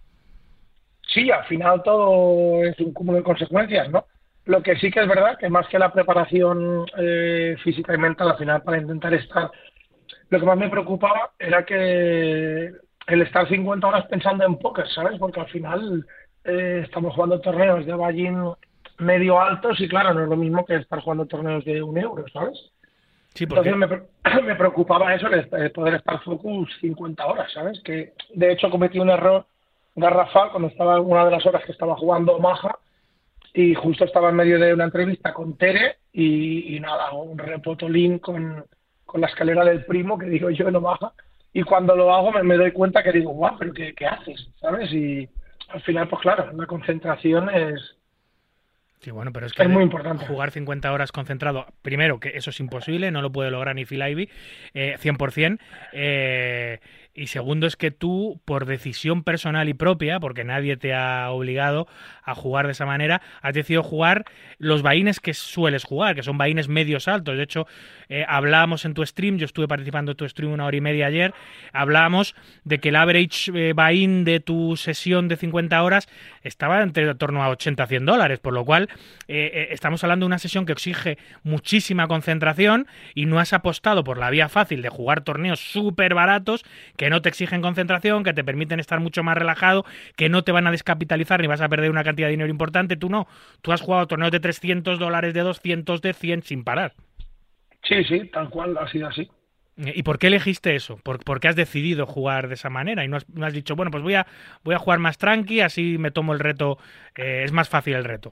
Sí, al final todo es un cúmulo de consecuencias, ¿no? Lo que sí que es verdad que más que la preparación eh, física y mental, al final para intentar estar, lo que más me preocupaba era que el estar cincuenta horas pensando en póker, ¿sabes? Porque al final eh, estamos jugando torneos de buy-in medio altos y claro, no es lo mismo que estar jugando torneos de un euro, ¿sabes? Sí, porque... Entonces me, me preocupaba eso, el, el poder estar focus cincuenta horas, ¿sabes? Que de hecho cometí un error garrafal cuando estaba en una de las horas que estaba jugando Maja y justo estaba en medio de una entrevista con Tere y, y nada, un repotolín con, con la escalera del primo que digo yo no baja. Y cuando lo hago me, me doy cuenta que digo, guau, pero ¿qué, qué haces? ¿Sabes? Y al final, pues claro, la concentración es, Sí, bueno, pero es que es muy importante. Jugar cincuenta horas concentrado, primero, que eso es imposible, no lo puede lograr ni Phil Ivey, eh, cien por ciento. Eh, y segundo, es que tú, por decisión personal y propia, porque nadie te ha obligado a jugar de esa manera, has decidido jugar los vaines que sueles jugar, que son vaines medios altos. De hecho, eh, hablábamos en tu stream, yo estuve participando en tu stream una hora y media ayer, hablábamos de que el average eh, vain de tu sesión de cincuenta horas estaba entre torno a ochenta a cien dólares, por lo cual eh, eh, estamos hablando de una sesión que exige muchísima concentración y no has apostado por la vía fácil de jugar torneos súper baratos que no te exigen concentración, que te permiten estar mucho más relajado, que no te van a descapitalizar ni vas a perder una cantidad de dinero importante. Tú no, tú has jugado torneos de trescientos dólares, de doscientos, de cien sin parar. Sí, sí, tal cual, ha sido así. ¿Y por qué elegiste eso? ¿Por, por qué has decidido jugar de esa manera? Y no has, no has dicho, bueno, pues voy a, voy a jugar más tranqui, así me tomo el reto, eh, es más fácil el reto.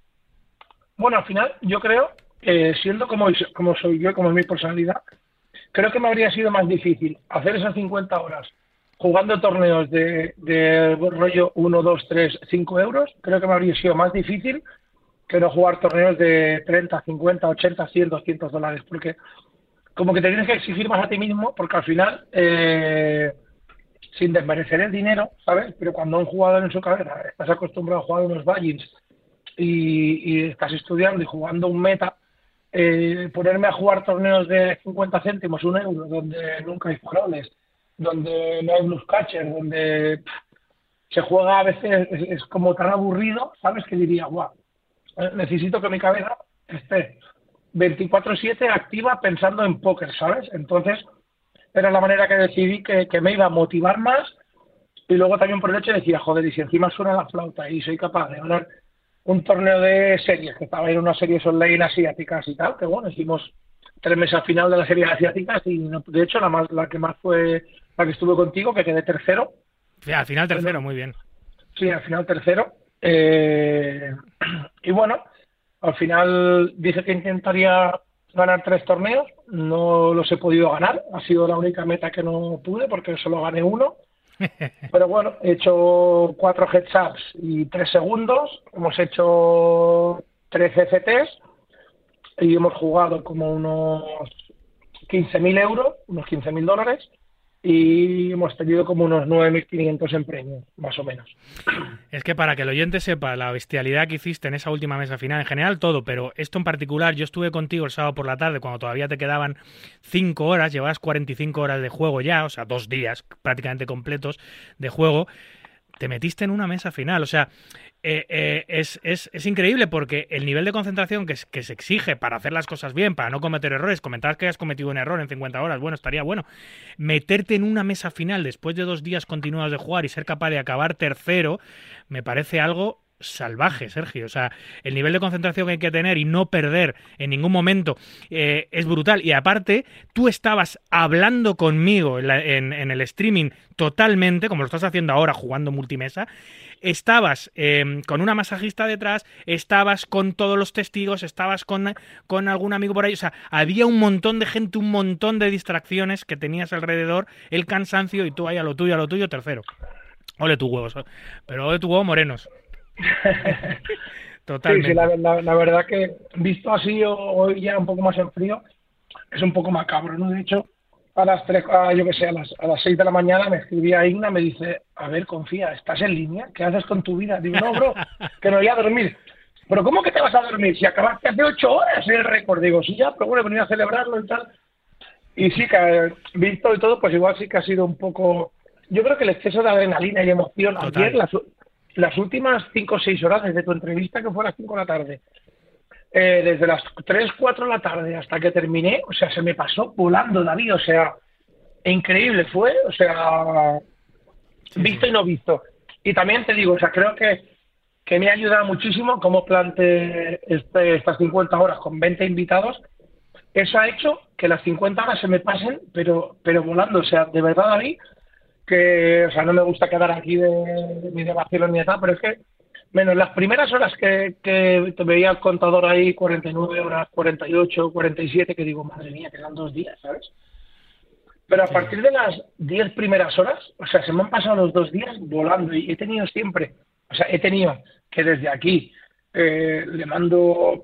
Bueno, al final yo creo que siendo como, como soy yo, como es mi personalidad, creo que me habría sido más difícil hacer esas cincuenta horas jugando torneos de, de rollo uno, dos, tres, cinco euros. Creo que me habría sido más difícil que no jugar torneos de treinta, cincuenta, ochenta, cien, doscientos dólares. Porque como que te tienes que exigir más a ti mismo, porque al final, eh, sin desmerecer el dinero, ¿sabes? Pero cuando un jugador en su cabeza estás acostumbrado a jugar unos buy-ins y, y estás estudiando y jugando un meta, eh, ponerme a jugar torneos de cincuenta céntimos, un euro, donde nunca hay faroles, donde no hay blues catcher, donde pff, se juega a veces, es, es como tan aburrido, ¿sabes? Que diría, guau, necesito que mi cabeza esté veinticuatro siete activa pensando en póker, ¿sabes? Entonces, era la manera que decidí que, que me iba a motivar más y luego también por el hecho de decir, joder, y si encima suena la flauta y soy capaz de ganar un torneo de series, que estaba en unas series online asiáticas y tal, que bueno, hicimos tres mesas final de las series asiáticas y no, de hecho la más la que más fue la que estuve contigo, que quedé tercero. Sí, al final tercero, bueno, muy bien. Sí, al final tercero. Eh, y bueno, al final dije que intentaría ganar tres torneos, no los he podido ganar, ha sido la única meta que no pude porque solo gané uno. Pero bueno, he hecho cuatro heads-ups y tres segundos, hemos hecho tres C C Ts y hemos jugado como unos quince mil euros, unos quince mil dólares, y hemos tenido como unos nueve mil quinientos en premios, más o menos. Es que para que el oyente sepa la bestialidad que hiciste en esa última mesa final, en general todo, pero esto en particular, yo estuve contigo el sábado por la tarde cuando todavía te quedaban cinco horas, llevabas cuarenta y cinco horas de juego ya, o sea, dos días prácticamente completos de juego, te metiste en una mesa final, o sea, eh, eh, es, es, es increíble porque el nivel de concentración que, que se exige para hacer las cosas bien, para no cometer errores, comentabas que has cometido un error en cincuenta horas, bueno, estaría bueno, meterte en una mesa final después de dos días continuados de jugar y ser capaz de acabar tercero, me parece algo salvaje, Sergio. O sea, el nivel de concentración que hay que tener y no perder en ningún momento eh, es brutal. Y aparte, tú estabas hablando conmigo en, la, en, en el streaming totalmente, como lo estás haciendo ahora jugando multimesa. Estabas eh, con una masajista detrás, estabas con todos los testigos, estabas con, con algún amigo por ahí. O sea, había un montón de gente, un montón de distracciones que tenías alrededor, el cansancio y tú ahí a lo tuyo, a lo tuyo, tercero. Ole tu huevos, pero ole tu huevo morenos. Totalmente. Sí, sí, la, la, la verdad que visto así hoy ya un poco más en frío, es un poco macabro, ¿no? De hecho, a las tres, a, yo que sé, a las, a las seis de la mañana me escribía Igna, me dice, a ver, confía, ¿estás en línea? ¿Qué haces con tu vida? Digo, no, bro, que no voy a dormir. ¿Pero cómo que te vas a dormir? Si acabaste hace ocho horas el récord. Digo, sí, ya, pero bueno, he venido a celebrarlo y tal. Y sí, que visto y todo, pues igual sí que ha sido un poco... Yo creo que el exceso de adrenalina y emoción. Total. Ayer, las, las últimas cinco o seis horas desde tu entrevista, que fue a las cinco de la tarde, eh, desde las tres, cuatro de la tarde hasta que terminé, o sea, se me pasó volando, David, o sea, increíble fue, o sea, sí, visto sí. y no visto. Y también te digo, o sea, creo que, que me ha ayudado muchísimo cómo planteé este, estas cincuenta horas con veinte invitados. Eso ha hecho que las cincuenta horas se me pasen, pero, pero volando, o sea, de verdad, David, que, o sea, no me gusta quedar aquí de, de, ni de vacilo ni de tal, pero es que, menos las primeras horas que, que te veía el contador ahí, cuarenta y nueve horas, cuarenta y ocho, cuarenta y siete, que digo, madre mía, quedan dos días, ¿sabes? Pero a partir de las diez primeras horas, o sea, se me han pasado los dos días volando y he tenido siempre, o sea, he tenido que desde aquí eh, le mando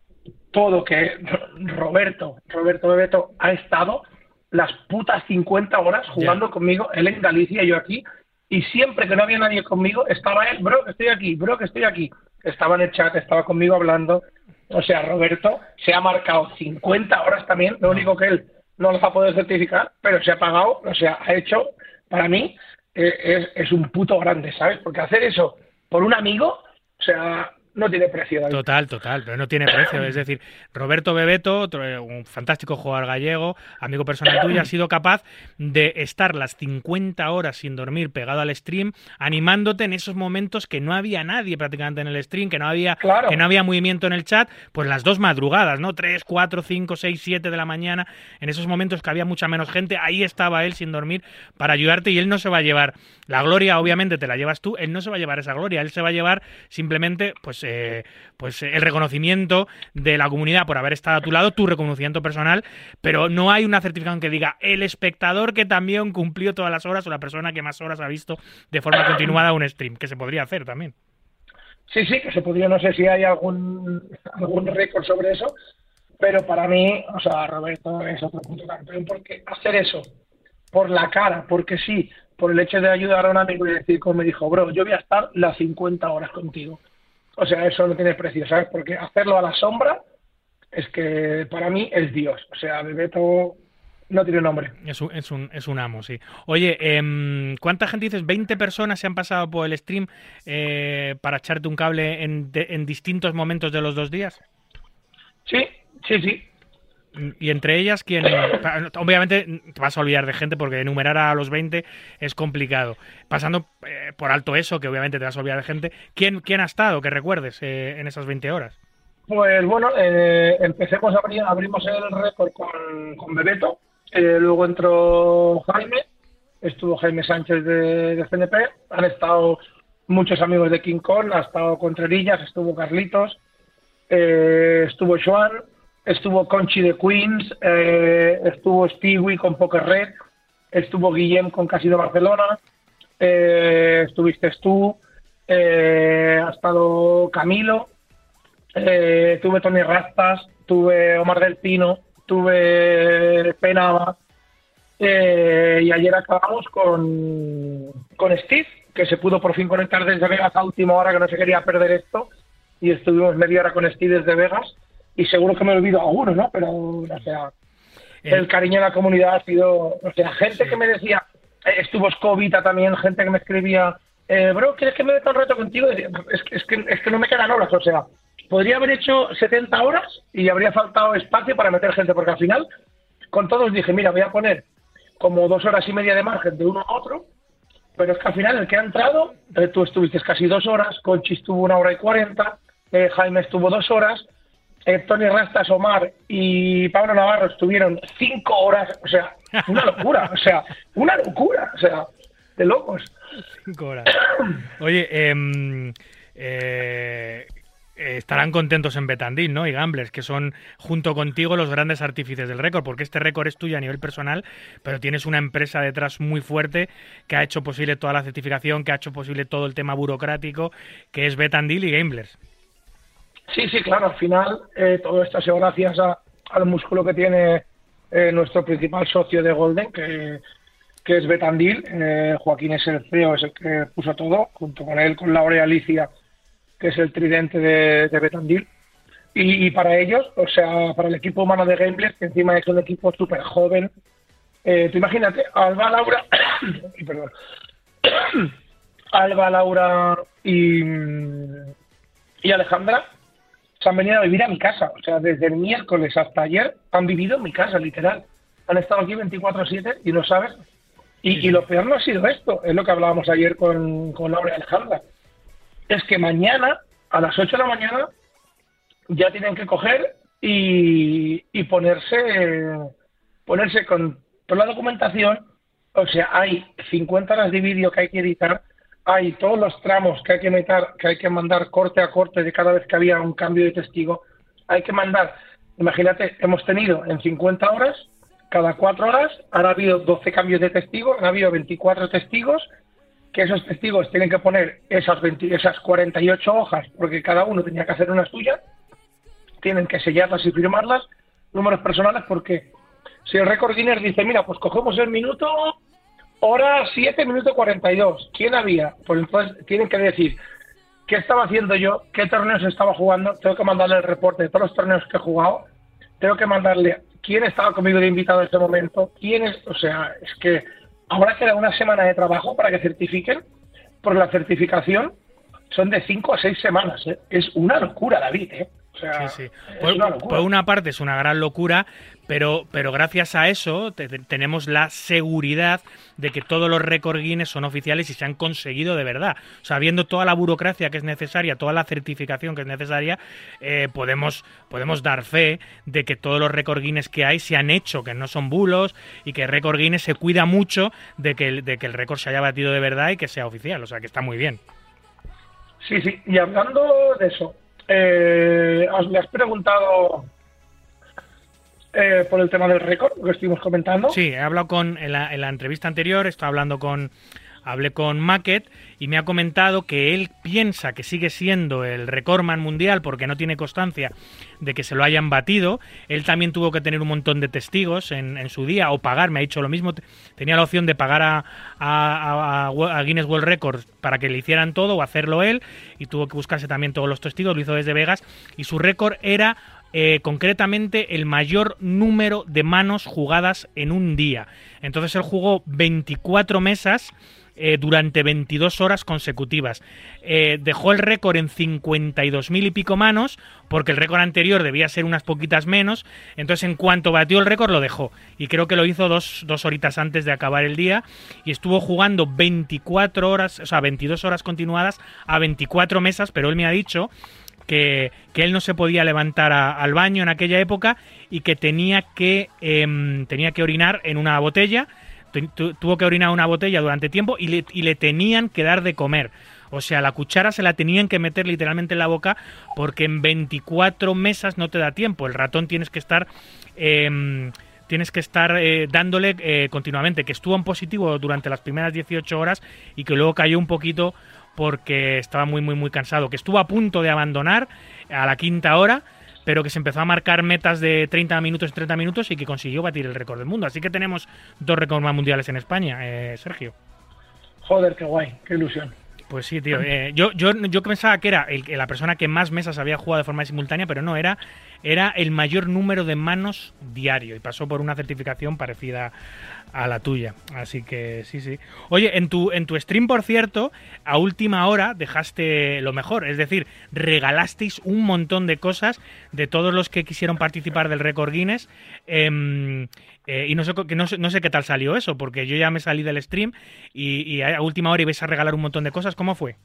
todo que Roberto, Roberto Bebeto ha estado las putas cincuenta horas jugando yeah. conmigo, él en Galicia y yo aquí, y siempre que no había nadie conmigo, estaba él, bro, que estoy aquí, bro, que estoy aquí. Estaba en el chat, estaba conmigo hablando. O sea, Roberto se ha marcado cincuenta horas también, lo único que él no las va a poder certificar, pero se ha pagado, o sea, ha hecho, para mí, eh, es, es un puto grande, ¿sabes? Porque hacer eso por un amigo, o sea... no tiene precio, David. Total, total, pero no tiene precio. Es decir, Roberto Bebeto, otro, un fantástico jugador gallego, amigo personal tuyo, ha sido capaz de estar las cincuenta horas sin dormir pegado al stream, animándote en esos momentos que no había nadie prácticamente en el stream, que no había, claro. que no había movimiento en el chat, pues las dos madrugadas, ¿no? tres, cuatro, cinco, seis, siete de la mañana, en esos momentos que había mucha menos gente, ahí estaba él sin dormir para ayudarte, y él no se va a llevar la gloria, obviamente te la llevas tú, él no se va a llevar esa gloria, él se va a llevar simplemente, pues Eh, pues el reconocimiento de la comunidad por haber estado a tu lado, tu reconocimiento personal, pero no hay una certificación que diga el espectador que también cumplió todas las horas o la persona que más horas ha visto de forma continuada un stream, que se podría hacer también. Sí, sí, que se podría, no sé si hay algún algún récord sobre eso, pero para mí, o sea, Roberto es otro punto campeón, porque hacer eso por la cara, porque sí, por el hecho de ayudar a un amigo y decir, como me dijo, bro, yo voy a estar las cincuenta horas contigo. O sea, eso no tiene precio, ¿sabes? Porque hacerlo a la sombra es que para mí es Dios. O sea, Bebeto no tiene nombre. Es un, es un, es un amo, sí. Oye, eh, ¿cuánta gente dices? ¿veinte personas se han pasado por el stream eh, para echarte un cable en, de, en distintos momentos de los dos días? Sí, sí, sí. Y entre ellas, ¿quién? Obviamente te vas a olvidar de gente porque enumerar a los veinte es complicado. Pasando eh, por alto eso, que obviamente te vas a olvidar de gente, ¿quién, quién ha estado, que recuerdes, eh, en esas veinte horas? Pues bueno, eh, empecemos, a abrir, abrimos el récord con, con Bebeto, eh, luego entró Jaime, estuvo Jaime Sánchez de, de C N P, han estado muchos amigos de King Kong, ha estado Contrerillas, estuvo Carlitos, eh, estuvo Joan, estuvo Conchi de Queens, eh, estuvo Stewie con Poker Red, estuvo Guillem con Casino Barcelona, eh, estuviste tú, eh, ha estado Camilo, eh, tuve Tony Rastas, tuve Omar del Pino, tuve Penaba, eh, y ayer acabamos con, con Steve, que se pudo por fin conectar desde Vegas a última hora, que no se quería perder esto, y estuvimos media hora con Steve desde Vegas. Y seguro que me olvido alguno, ¿no? Pero, o sea, el cariño de la comunidad ha sido... O sea, gente sí. que me decía... Eh, estuvo Scovita también, gente que me escribía... Eh, bro, ¿quieres que me meta un reto contigo? Decía, es, que, es, que, es que no me quedan horas, o sea... Podría haber hecho setenta horas y habría faltado espacio para meter gente, porque al final, con todos dije, mira, voy a poner como dos horas y media de margen de uno a otro, pero es que al final el que ha entrado, eh, tú estuviste casi dos horas, Conchi estuvo una hora y cuarenta, eh, Jaime estuvo dos horas, eh, Tony Rastas, Omar y Pablo Navarro estuvieron cinco horas, o sea, una locura, o sea, una locura, o sea, de locos. Cinco horas. Oye, eh, eh, estarán contentos en Betandil, ¿no? Y Gamblers, que son junto contigo los grandes artífices del récord, porque este récord es tuyo a nivel personal, pero tienes una empresa detrás muy fuerte que ha hecho posible toda la certificación, que ha hecho posible todo el tema burocrático, que es Betandil y Gamblers. Sí, sí, claro, al final eh, todo esto ha sido gracias a, al músculo que tiene eh, nuestro principal socio de Golden, que, que es Betandil. Eh, Joaquín es el C E O, es el que puso todo, junto con él, con Laura y Alicia, que es el tridente de, de Betandil. Y, y para ellos, o sea, para el equipo humano de Gamblers, que encima es un equipo súper joven, eh, tú imagínate, Alba, Laura, perdón, Alba, Laura y, y Alejandra se han venido a vivir a mi casa, o sea, desde el miércoles hasta ayer han vivido en mi casa, literal. Han estado aquí veinticuatro siete y no sabes. Y, y lo peor no ha sido esto, es lo que hablábamos ayer con, con Laura y Alejandra. Es que mañana, a las ocho de la mañana, ya tienen que coger y, y ponerse ponerse con toda la documentación. O sea, hay cincuenta horas de vídeo que hay que editar, hay todos los tramos que hay que meter, que hay que mandar corte a corte de cada vez que había un cambio de testigo. Hay que mandar, imagínate, hemos tenido en cincuenta horas, cada cuatro horas, han habido doce cambios de testigos, han habido veinticuatro testigos, que esos testigos tienen que poner esas, veinte, esas cuarenta y ocho hojas, porque cada uno tenía que hacer una suya, tienen que sellarlas y firmarlas, números personales, porque si el récord Guinness dice, mira, pues cogemos el minuto, hora siete, minuto cuarenta y dos, ¿quién había? Pues entonces tienen que decir, ¿qué estaba haciendo yo? ¿Qué torneos estaba jugando? Tengo que mandarle el reporte de todos los torneos que he jugado, tengo que mandarle quién estaba conmigo de invitado en ese momento, quién es, o sea, es que ahora queda una semana de trabajo para que certifiquen, porque la certificación son de cinco a seis semanas, ¿eh? Es una locura, David, ¿eh? O sea, sí, sí. es Por, una locura. por una parte es una gran locura, pero, pero gracias a eso te, te, tenemos la seguridad de que todos los récord Guinness son oficiales y se han conseguido de verdad. O sea, viendo toda la burocracia que es necesaria, toda la certificación que es necesaria, eh, podemos, podemos dar fe de que todos los récord Guinness que hay se han hecho, que no son bulos, y que récord Guinness se cuida mucho de que, de que el récord se haya batido de verdad y que sea oficial. O sea, que está muy bien. Sí, sí. Y hablando de eso, Eh, ¿me has preguntado eh, por el tema del récord que estuvimos comentando? Sí, he hablado con en la, en la entrevista anterior, estaba hablando con hablé con Macket y me ha comentado que él piensa que sigue siendo el recordman mundial porque no tiene constancia de que se lo hayan batido. Él también tuvo que tener un montón de testigos en, en su día, o pagar, me ha dicho lo mismo. Tenía la opción de pagar a, a, a, a Guinness World Records para que le hicieran todo o hacerlo él, y tuvo que buscarse también todos los testigos, lo hizo desde Vegas, y su récord era eh, concretamente el mayor número de manos jugadas en un día. Entonces él jugó veinticuatro mesas Eh, durante veintidós horas consecutivas. Eh, dejó el récord en cincuenta y dos mil y pico manos, porque el récord anterior debía ser unas poquitas menos. Entonces, en cuanto batió el récord, lo dejó. Y creo que lo hizo dos, dos horitas antes de acabar el día. Y estuvo jugando veinticuatro horas, o sea, veintidós horas continuadas a veinticuatro mesas, pero él me ha dicho que, que él no se podía levantar a, al baño en aquella época y que tenía que, eh, tenía que orinar en una botella. Tuvo que orinar una botella durante tiempo y le, y le tenían que dar de comer. O sea, la cuchara se la tenían que meter literalmente en la boca, porque en veinticuatro mesas no te da tiempo. El ratón tienes que estar eh, tienes que estar eh, dándole eh, continuamente. Que estuvo en positivo durante las primeras dieciocho horas y que luego cayó un poquito porque estaba muy, muy, muy cansado. Que estuvo a punto de abandonar a la quinta hora, pero que se empezó a marcar metas de treinta minutos y treinta minutos y que consiguió batir el récord del mundo. Así que tenemos dos récords más mundiales en España, eh, Sergio. Joder, qué guay, qué ilusión. Pues sí, tío. Eh, yo, yo, yo pensaba que era el, la persona que más mesas había jugado de forma simultánea, pero no, era era el mayor número de manos diario y pasó por una certificación parecida a la tuya. Así que sí, sí. Oye, en tu, en tu stream, por cierto, a última hora dejaste lo mejor, es decir, regalasteis un montón de cosas de todos los que quisieron participar del récord Guinness. Eh, eh, y no sé, que no, sé, no sé qué tal salió eso, porque yo ya me salí del stream y, y a última hora ibais a regalar un montón de cosas. ¿Cómo fue?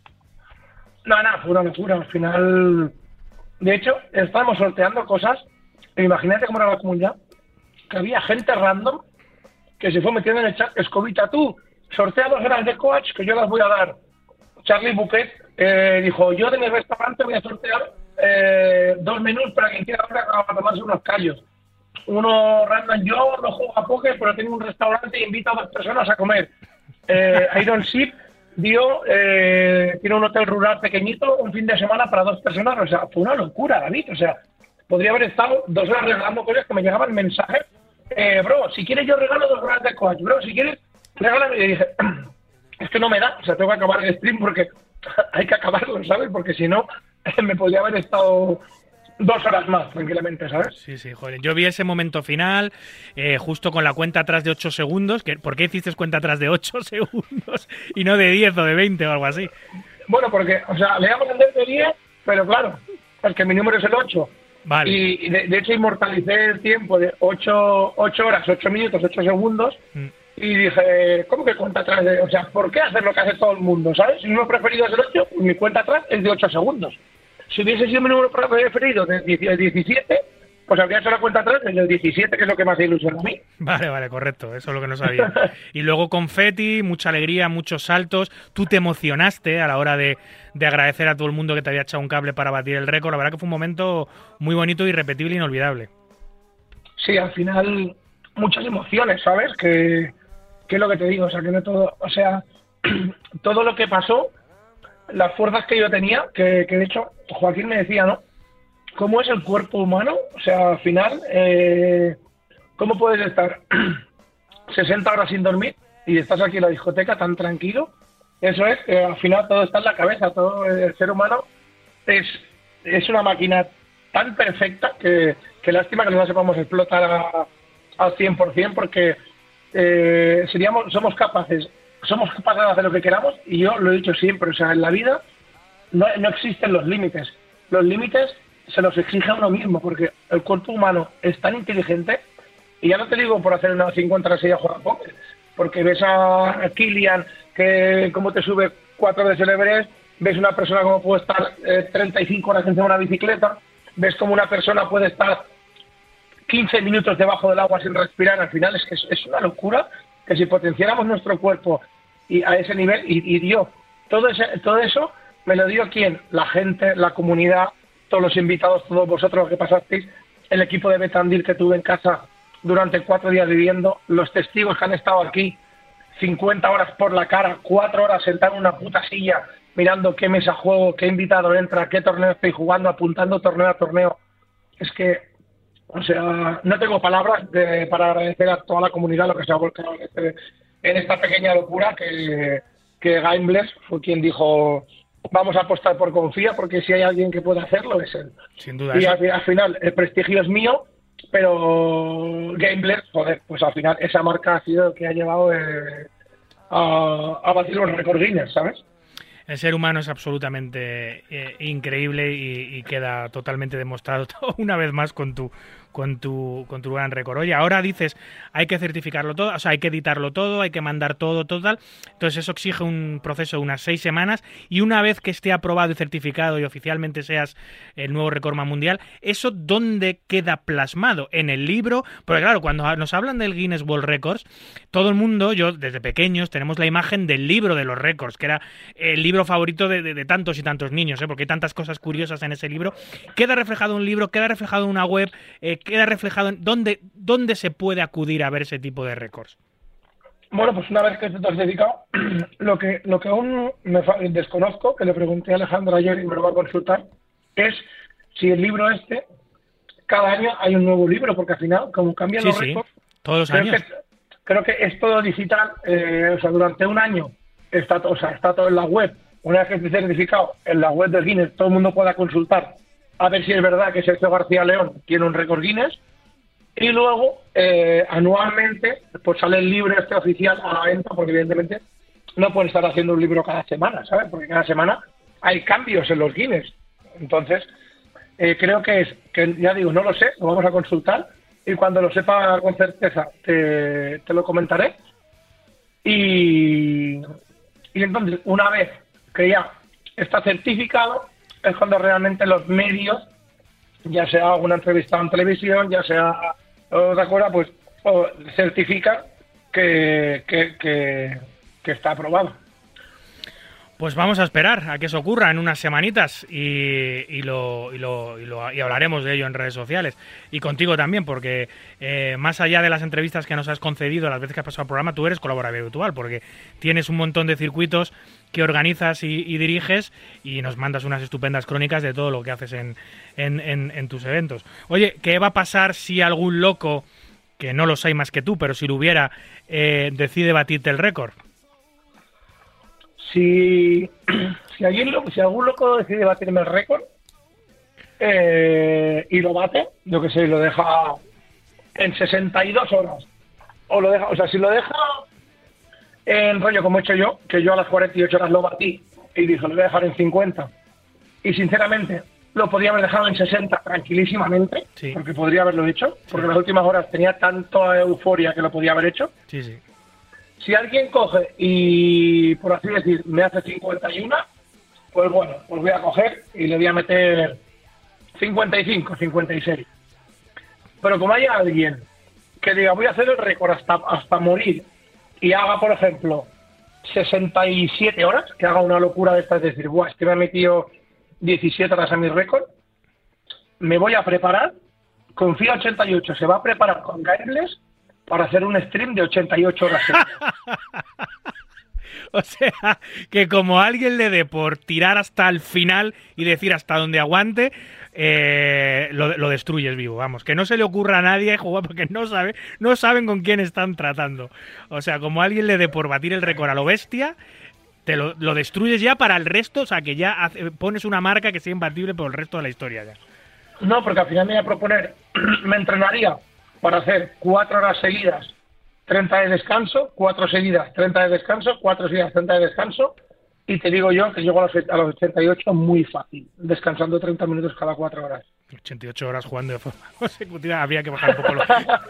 No, no, fue una locura. Al final, de hecho, estábamos sorteando cosas. Imagínate cómo era la comunidad, que había gente random que se fue metiendo en el chat. Escobita, tú, sortea dos horas de coach que yo las voy a dar. Charlie Bouquet eh, dijo, yo de mi restaurante voy a sortear eh, dos menús para quien quiera a tomarse unos callos. Uno random, yo no juego a póker, pero tengo un restaurante e invito a dos personas a comer. Eh, Iron Ship dio, eh, tiene un hotel rural pequeñito, un fin de semana para dos personas. O sea, fue una locura, David. O sea, podría haber estado dos horas regalando cosas que me llegaban mensajes. Eh, bro, si quieres yo regalo dos horas de coach. Bro, si quieres, regálame. Y dije, es que no me da. O sea, tengo que acabar el stream porque hay que acabarlo, ¿sabes? Porque si no, me podría haber estado dos horas más, tranquilamente, ¿sabes? Sí, sí, joder. Yo vi ese momento final, eh, justo con la cuenta atrás de ocho segundos. Que, ¿por qué hiciste cuenta atrás de ocho segundos y no de diez o de veinte o algo así? Bueno, porque, o sea, le damos el de diez, pero claro, es que mi número es el ocho. Vale. Y, y de, de hecho inmortalicé el tiempo de ocho horas, ocho minutos, ocho segundos. Mm. Y dije, ¿cómo que cuenta atrás de...? O sea, ¿por qué hacer lo que hace todo el mundo, sabes? Si mi número preferido es el ocho, pues mi cuenta atrás es de ocho segundos. Si hubiese sido mi número preferido de diecisiete, pues habría hecho la cuenta atrás del diecisiete, que es lo que más ilusiona a mí. Vale, vale, correcto. Eso es lo que no sabía. Y luego confeti, mucha alegría, muchos saltos. Tú te emocionaste a la hora de, de agradecer a todo el mundo que te había echado un cable para batir el récord. La verdad que fue un momento muy bonito, irrepetible e inolvidable. Sí, al final, muchas emociones, ¿sabes? Que, que es lo que te digo. O sea, que no todo... O sea, todo lo que pasó, las fuerzas que yo tenía, que, que de hecho Joaquín me decía, ¿no? ¿Cómo es el cuerpo humano? O sea, al final, eh, ¿cómo puedes estar sesenta horas sin dormir y estás aquí en la discoteca tan tranquilo? Eso es, eh, al final todo está en la cabeza, todo el ser humano es, es una máquina tan perfecta que, que lástima que no la sepamos explotar a, al cien por cien, porque eh, seríamos, somos capaces, somos capaces de hacer lo que queramos, y yo lo he dicho siempre, o sea, en la vida no, no existen los límites. Los límites se los exige a uno mismo, porque el cuerpo humano es tan inteligente, y ya no te digo por hacer una cincuenta horas y a jugar a póker, porque ves a Kilian que como te sube cuatro veces el Everest, ves una persona como puede estar eh, treinta y cinco horas encima de una bicicleta, ves como una persona puede estar quince minutos debajo del agua sin respirar. Al final es que es, es una locura, que si potenciáramos nuestro cuerpo y a ese nivel, y, y dio todo, ese, todo eso me lo dio quién, la gente, la comunidad, todos los invitados, todos vosotros que pasasteis, el equipo de Betandil que tuve en casa durante cuatro días viviendo, los testigos que han estado aquí, cincuenta horas por la cara, cuatro horas sentado en una puta silla, mirando qué mesa juego, qué invitado entra, qué torneo estoy jugando, apuntando torneo a torneo. Es que, o sea, no tengo palabras de, para agradecer a toda la comunidad lo que se ha volcado en, este, en esta pequeña locura, que, que Gamebless fue quien dijo... Vamos a apostar por Confía, porque si hay alguien que puede hacerlo es él. Sin duda. Y al, al final el prestigio es mío, pero Gamebless, joder, pues al final esa marca ha sido el que ha llevado eh, a, a batir los récords Guinness, ¿sabes? El ser humano es absolutamente eh, increíble y, y queda totalmente demostrado una vez más con tu con tu con tu gran récord. Oye, ahora dices, hay que certificarlo todo, o sea, hay que editarlo todo, hay que mandar todo, todo tal. Entonces eso exige un proceso de unas seis semanas, y una vez que esté aprobado y certificado y oficialmente seas el nuevo recordman mundial, ¿eso dónde queda plasmado? ¿En el libro? Porque claro, cuando nos hablan del Guinness World Records, todo el mundo, yo desde pequeños, tenemos la imagen del libro de los récords, que era el libro favorito de, de, de tantos y tantos niños, ¿eh? Porque hay tantas cosas curiosas en ese libro. ¿Queda reflejado en un libro? ¿Queda reflejado en una web? Eh, ¿Queda reflejado en dónde, dónde se puede acudir a ver ese tipo de récords? Bueno, pues una vez que te has dedicado, lo que, lo que aún me desconozco, que le pregunté a Alejandro ayer y me lo va a consultar, es si el libro este, cada año hay un nuevo libro, porque al final, como cambian sí, los sí, récords, todos los creo años. Que, creo que es todo digital, eh, o sea, durante un año está, o sea, está todo en la web. Una vez que esté certificado en la web del Guinness, todo el mundo pueda consultar a ver si es verdad que Sergio García León tiene un récord Guinness. Y luego, eh, anualmente, pues sale el libro este oficial a la venta, porque evidentemente no pueden estar haciendo un libro cada semana, ¿sabes? Porque cada semana hay cambios en los Guinness. Entonces, eh, creo que es, que ya digo, no lo sé, lo vamos a consultar, y cuando lo sepa con certeza te, te lo comentaré. Y, y entonces, una vez que ya está certificado, es cuando realmente los medios, ya sea una entrevista en televisión, ya sea otra cosa, pues o certifica que, que, que, que está aprobado. Pues vamos a esperar a que eso ocurra en unas semanitas y, y, lo, y, lo, y, lo, y hablaremos de ello en redes sociales. Y contigo también, porque eh, más allá de las entrevistas que nos has concedido las veces que has pasado el programa, tú eres colaborador habitual, porque tienes un montón de circuitos que organizas y, y diriges y nos mandas unas estupendas crónicas de todo lo que haces en, en, en, en tus eventos. Oye, ¿qué va a pasar si algún loco, que no los hay más que tú, pero si lo hubiera, eh, decide batirte el récord? Si, si, alguien, si algún loco decide batirme el récord eh, y lo bate, yo que sé, lo deja en sesenta y dos horas, o lo deja, o sea, si lo deja en rollo como he hecho yo, que yo a las cuarenta y ocho horas lo batí y dije, lo voy a dejar en cincuenta, y sinceramente lo podría haber dejado en sesenta tranquilísimamente, sí, porque podría haberlo hecho, porque sí, en las últimas horas tenía tanta euforia que lo podía haber hecho. Sí, sí. Si alguien coge y, por así decir, me hace cincuenta y uno, pues bueno, pues voy a coger y le voy a meter cincuenta y cinco, cincuenta y seis. Pero como haya alguien que diga, voy a hacer el récord hasta, hasta morir, y haga, por ejemplo, sesenta y siete horas, que haga una locura de esta, es decir, guau, es que me ha metido diecisiete horas a mi récord, me voy a preparar, con FIA ochenta y ocho se va a preparar con Gairless para hacer un stream de ochenta y ocho horas. O sea, que como alguien le dé por tirar hasta el final y decir hasta donde aguante, eh, lo, lo destruyes vivo, vamos. Que no se le ocurra a nadie jugar porque no sabe, no saben con quién están tratando. O sea, como alguien le dé por batir el récord a lo bestia, te lo, lo destruyes ya para el resto, o sea, que ya hace, pones una marca que sea imbatible por el resto de la historia ya. No, porque al final me voy a proponer, me entrenaría para hacer cuatro horas seguidas, treinta de descanso, cuatro seguidas, treinta de descanso, cuatro seguidas, treinta de descanso, y te digo yo que llego a los, a los ochenta y ocho muy fácil, descansando treinta minutos cada cuatro horas. ochenta y ocho horas jugando de forma consecutiva, había que bajar un poco los...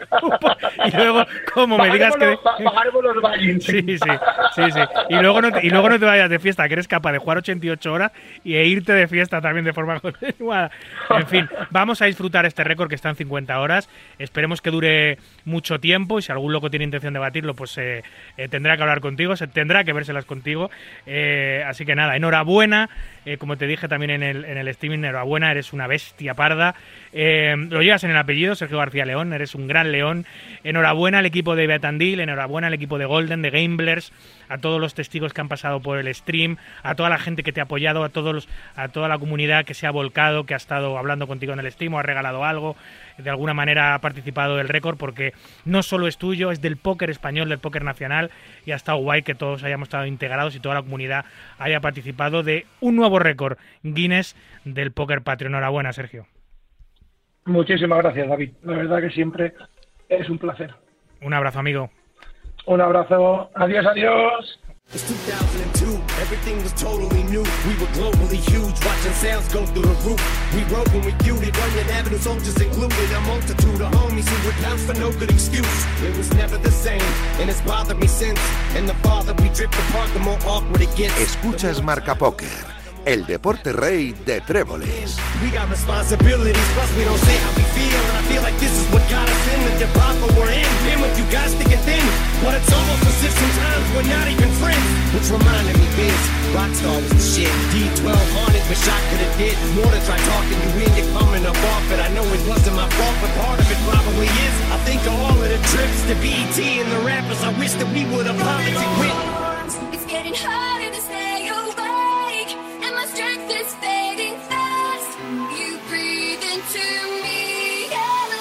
y luego, como me digas que... Bajaremos los valles. Sí, sí, sí, sí. Y luego, no te, y luego no te vayas de fiesta, que eres capaz de jugar ochenta y ocho horas y e irte de fiesta también de forma continuada. En fin, vamos a disfrutar este récord que está en cincuenta horas. Esperemos que dure mucho tiempo y si algún loco tiene intención de batirlo, pues eh, eh, tendrá que hablar contigo, se tendrá que vérselas contigo. Eh, así que nada, enhorabuena. Eh, como te dije también en el, en el streaming, enhorabuena, eres una bestia para Eh, lo llevas en el apellido, Sergio García León, eres un gran león. Enhorabuena al equipo de Beatandil, enhorabuena al equipo de Golden, de Gamblers, a todos los testigos que han pasado por el stream, a toda la gente que te ha apoyado, a todos los, a toda la comunidad que se ha volcado, que ha estado hablando contigo en el stream o ha regalado algo, de alguna manera ha participado del récord, porque no solo es tuyo, es del póker español, del póker nacional, y ha estado guay que todos hayamos estado integrados y toda la comunidad haya participado de un nuevo récord Guinness del póker patrio. Enhorabuena, Sergio. Muchísimas gracias, David. La verdad que siempre es un placer. Un abrazo, amigo. Un abrazo. Adiós, adiós. It's two thousand two, everything was totally new. We were globally huge, watching sales go through the roof. We rode when we feuded, Runyon Avenue soldiers included. A multitude of homies who would pounce for no good excuse. It was never the same, and it's bothered me since. And the farther we drift apart, the more awkward it gets. Escuchas Marca Póker, el deporte rey de tréboles. We got responsibilities, plus we don't say how we feel. And I feel like this is what got us in the debacle we're in. Been with you guys thick and thin, but it's almost as if sometimes we're not even friends. Which reminded me, Biz, Rockstar was the shit. D twelve Hornet, wish I could've did more to try talking you into coming up off it. I know it wasn't my fault, but part of it probably is. I think of all of the trips to B E T and the rappers. I wish that we would've politics with. It's getting harder to stay awake, and my strength is fading fast. You breathe into me, and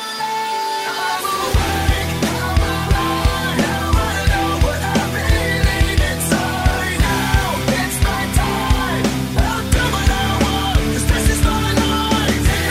I'm awake, I'm alive. Now I know what I'm feeling inside. Now it's my time. I'll do what I want, 'cause this is my life.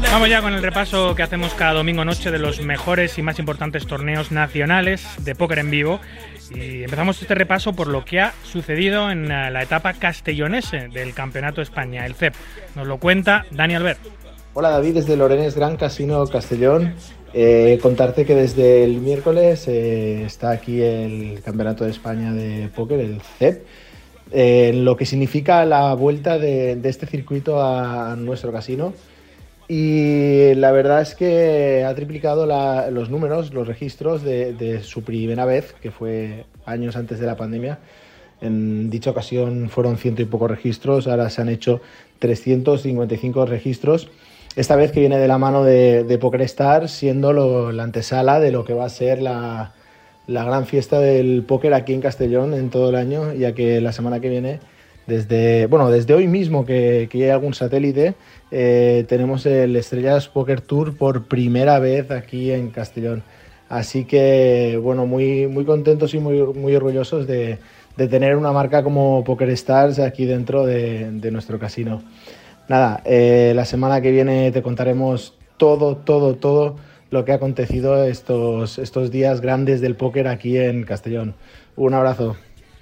Vamos ya con el repaso que hacemos cada domingo noche de los mejores y más importantes torneos nacionales de póker en vivo. Y empezamos este repaso por lo que ha sucedido en la etapa castellonense del Campeonato de España, el C E P. Nos lo cuenta Dani Albert. Hola David, desde Lorenés Gran Casino Castellón. Eh, contarte que desde el miércoles eh, está aquí el Campeonato de España de Póker, el C E P, eh, lo que significa la vuelta de, de este circuito a, a nuestro casino. Y la verdad es que ha triplicado la, los números, los registros de, de su primera vez, que fue años antes de la pandemia. En dicha ocasión fueron ciento y pocos registros, ahora se han hecho trescientos cincuenta y cinco registros. Esta vez que viene de la mano de, de PokerStars, siendo lo, la antesala de lo que va a ser la, la gran fiesta del póker aquí en Castellón en todo el año, ya que la semana que viene, desde, bueno, desde hoy mismo que, que hay algún satélite, eh, tenemos el Estrellas Poker Tour por primera vez aquí en Castellón. Así que, bueno, muy, muy contentos y muy, muy orgullosos de, de tener una marca como PokerStars aquí dentro de, de nuestro casino. Nada, eh, la semana que viene te contaremos todo, todo, todo lo que ha acontecido estos, estos días grandes del póker aquí en Castellón. Un abrazo.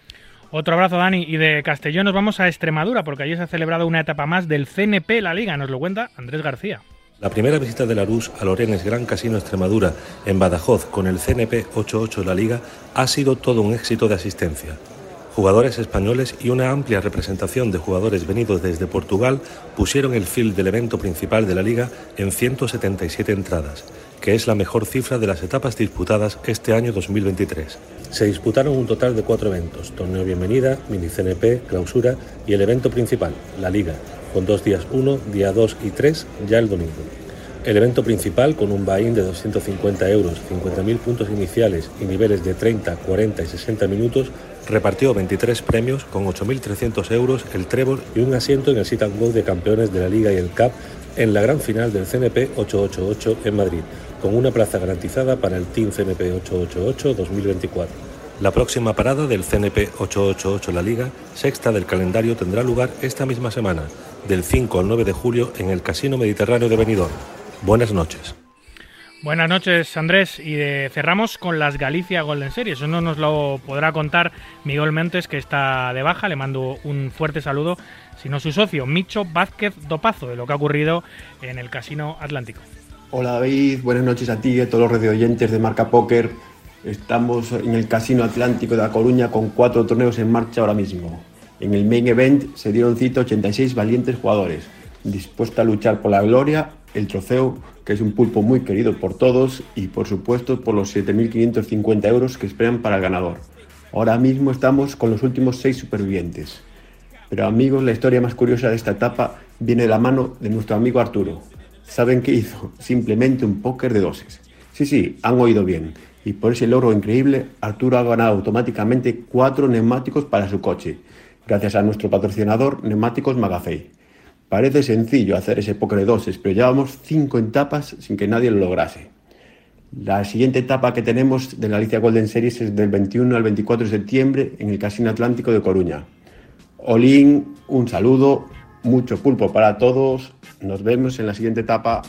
Otro abrazo, Dani. Y de Castellón nos vamos a Extremadura, porque allí se ha celebrado una etapa más del C N P La Liga. Nos lo cuenta Andrés García. La primera visita de Larús a Lorenés Gran Casino Extremadura en Badajoz con el C N P ochenta y ocho La Liga ha sido todo un éxito de asistencia. Jugadores españoles y una amplia representación de jugadores venidos desde Portugal pusieron el field del evento principal de la Liga en ciento setenta y siete entradas, que es la mejor cifra de las etapas disputadas este año dos mil veintitrés. Se disputaron un total de cuatro eventos: torneo bienvenida, mini C N P, clausura y el evento principal, la Liga, con dos días uno, día dos y tres, ya el domingo. El evento principal, con un buy-in de doscientos cincuenta euros, cincuenta mil puntos iniciales y niveles de treinta, cuarenta y sesenta minutos, repartió veintitrés premios con ocho mil trescientos euros, el trébol y un asiento en el sit and go de campeones de la Liga y el C A P en la gran final del C N P ochocientos ochenta y ocho en Madrid, con una plaza garantizada para el Team C N P ochocientos ochenta y ocho dos mil veinticuatro. La próxima parada del C N P ochocientos ochenta y ocho La Liga, sexta del calendario, tendrá lugar esta misma semana, del cinco al nueve de julio, en el Casino Mediterráneo de Benidorm. Buenas noches. Buenas noches, Andrés. Y de, cerramos con las Galicia Golden Series. Eso no nos lo podrá contar Miguel Mentes, que está de baja. Le mando un fuerte saludo, sino su socio, Micho Vázquez Dopazo, de lo que ha ocurrido en el Casino Atlántico. Hola David, buenas noches a ti y a todos los radioyentes de Marca Póker. Estamos en el Casino Atlántico de A Coruña con cuatro torneos en marcha ahora mismo. En el main event se dieron cita ochenta y seis valientes jugadores, dispuestos a luchar por la gloria, el trofeo, que es un pulpo muy querido por todos, y por supuesto por los siete mil quinientos cincuenta euros que esperan para el ganador. Ahora mismo estamos con los últimos seis supervivientes. Pero amigos, la historia más curiosa de esta etapa viene de la mano de nuestro amigo Arturo. ¿Saben qué hizo? Simplemente un póker de doses. Sí, sí, han oído bien. Y por ese logro increíble, Arturo ha ganado automáticamente cuatro neumáticos para su coche, gracias a nuestro patrocinador Neumáticos Magafey. Parece sencillo hacer ese póker de doses, pero llevamos cinco etapas sin que nadie lo lograse. La siguiente etapa que tenemos de la Galicia Golden Series es del veintiuno al veinticuatro de septiembre en el Casino Atlántico de Coruña. Olín, un saludo, mucho pulpo para todos. Nos vemos en la siguiente etapa.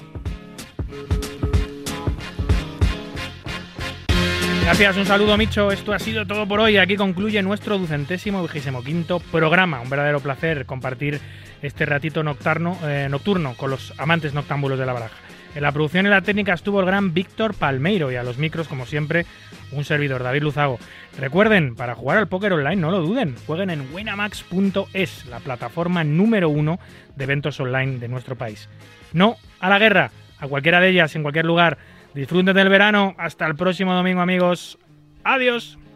Gracias, un saludo, Micho. Esto ha sido todo por hoy. Aquí concluye nuestro ducentésimo vigésimo quinto programa. Un verdadero placer compartir este ratito nocturno, eh, nocturno con los amantes noctámbulos de la baraja. En la producción y la técnica estuvo el gran Víctor Palmeiro, y a los micros, como siempre, un servidor, David Luzago. Recuerden, para jugar al póker online, no lo duden, jueguen en winamax punto es, la plataforma número uno de eventos online de nuestro país. No a la guerra, a cualquiera de ellas, en cualquier lugar. Disfruten del verano. Hasta el próximo domingo, amigos. Adiós.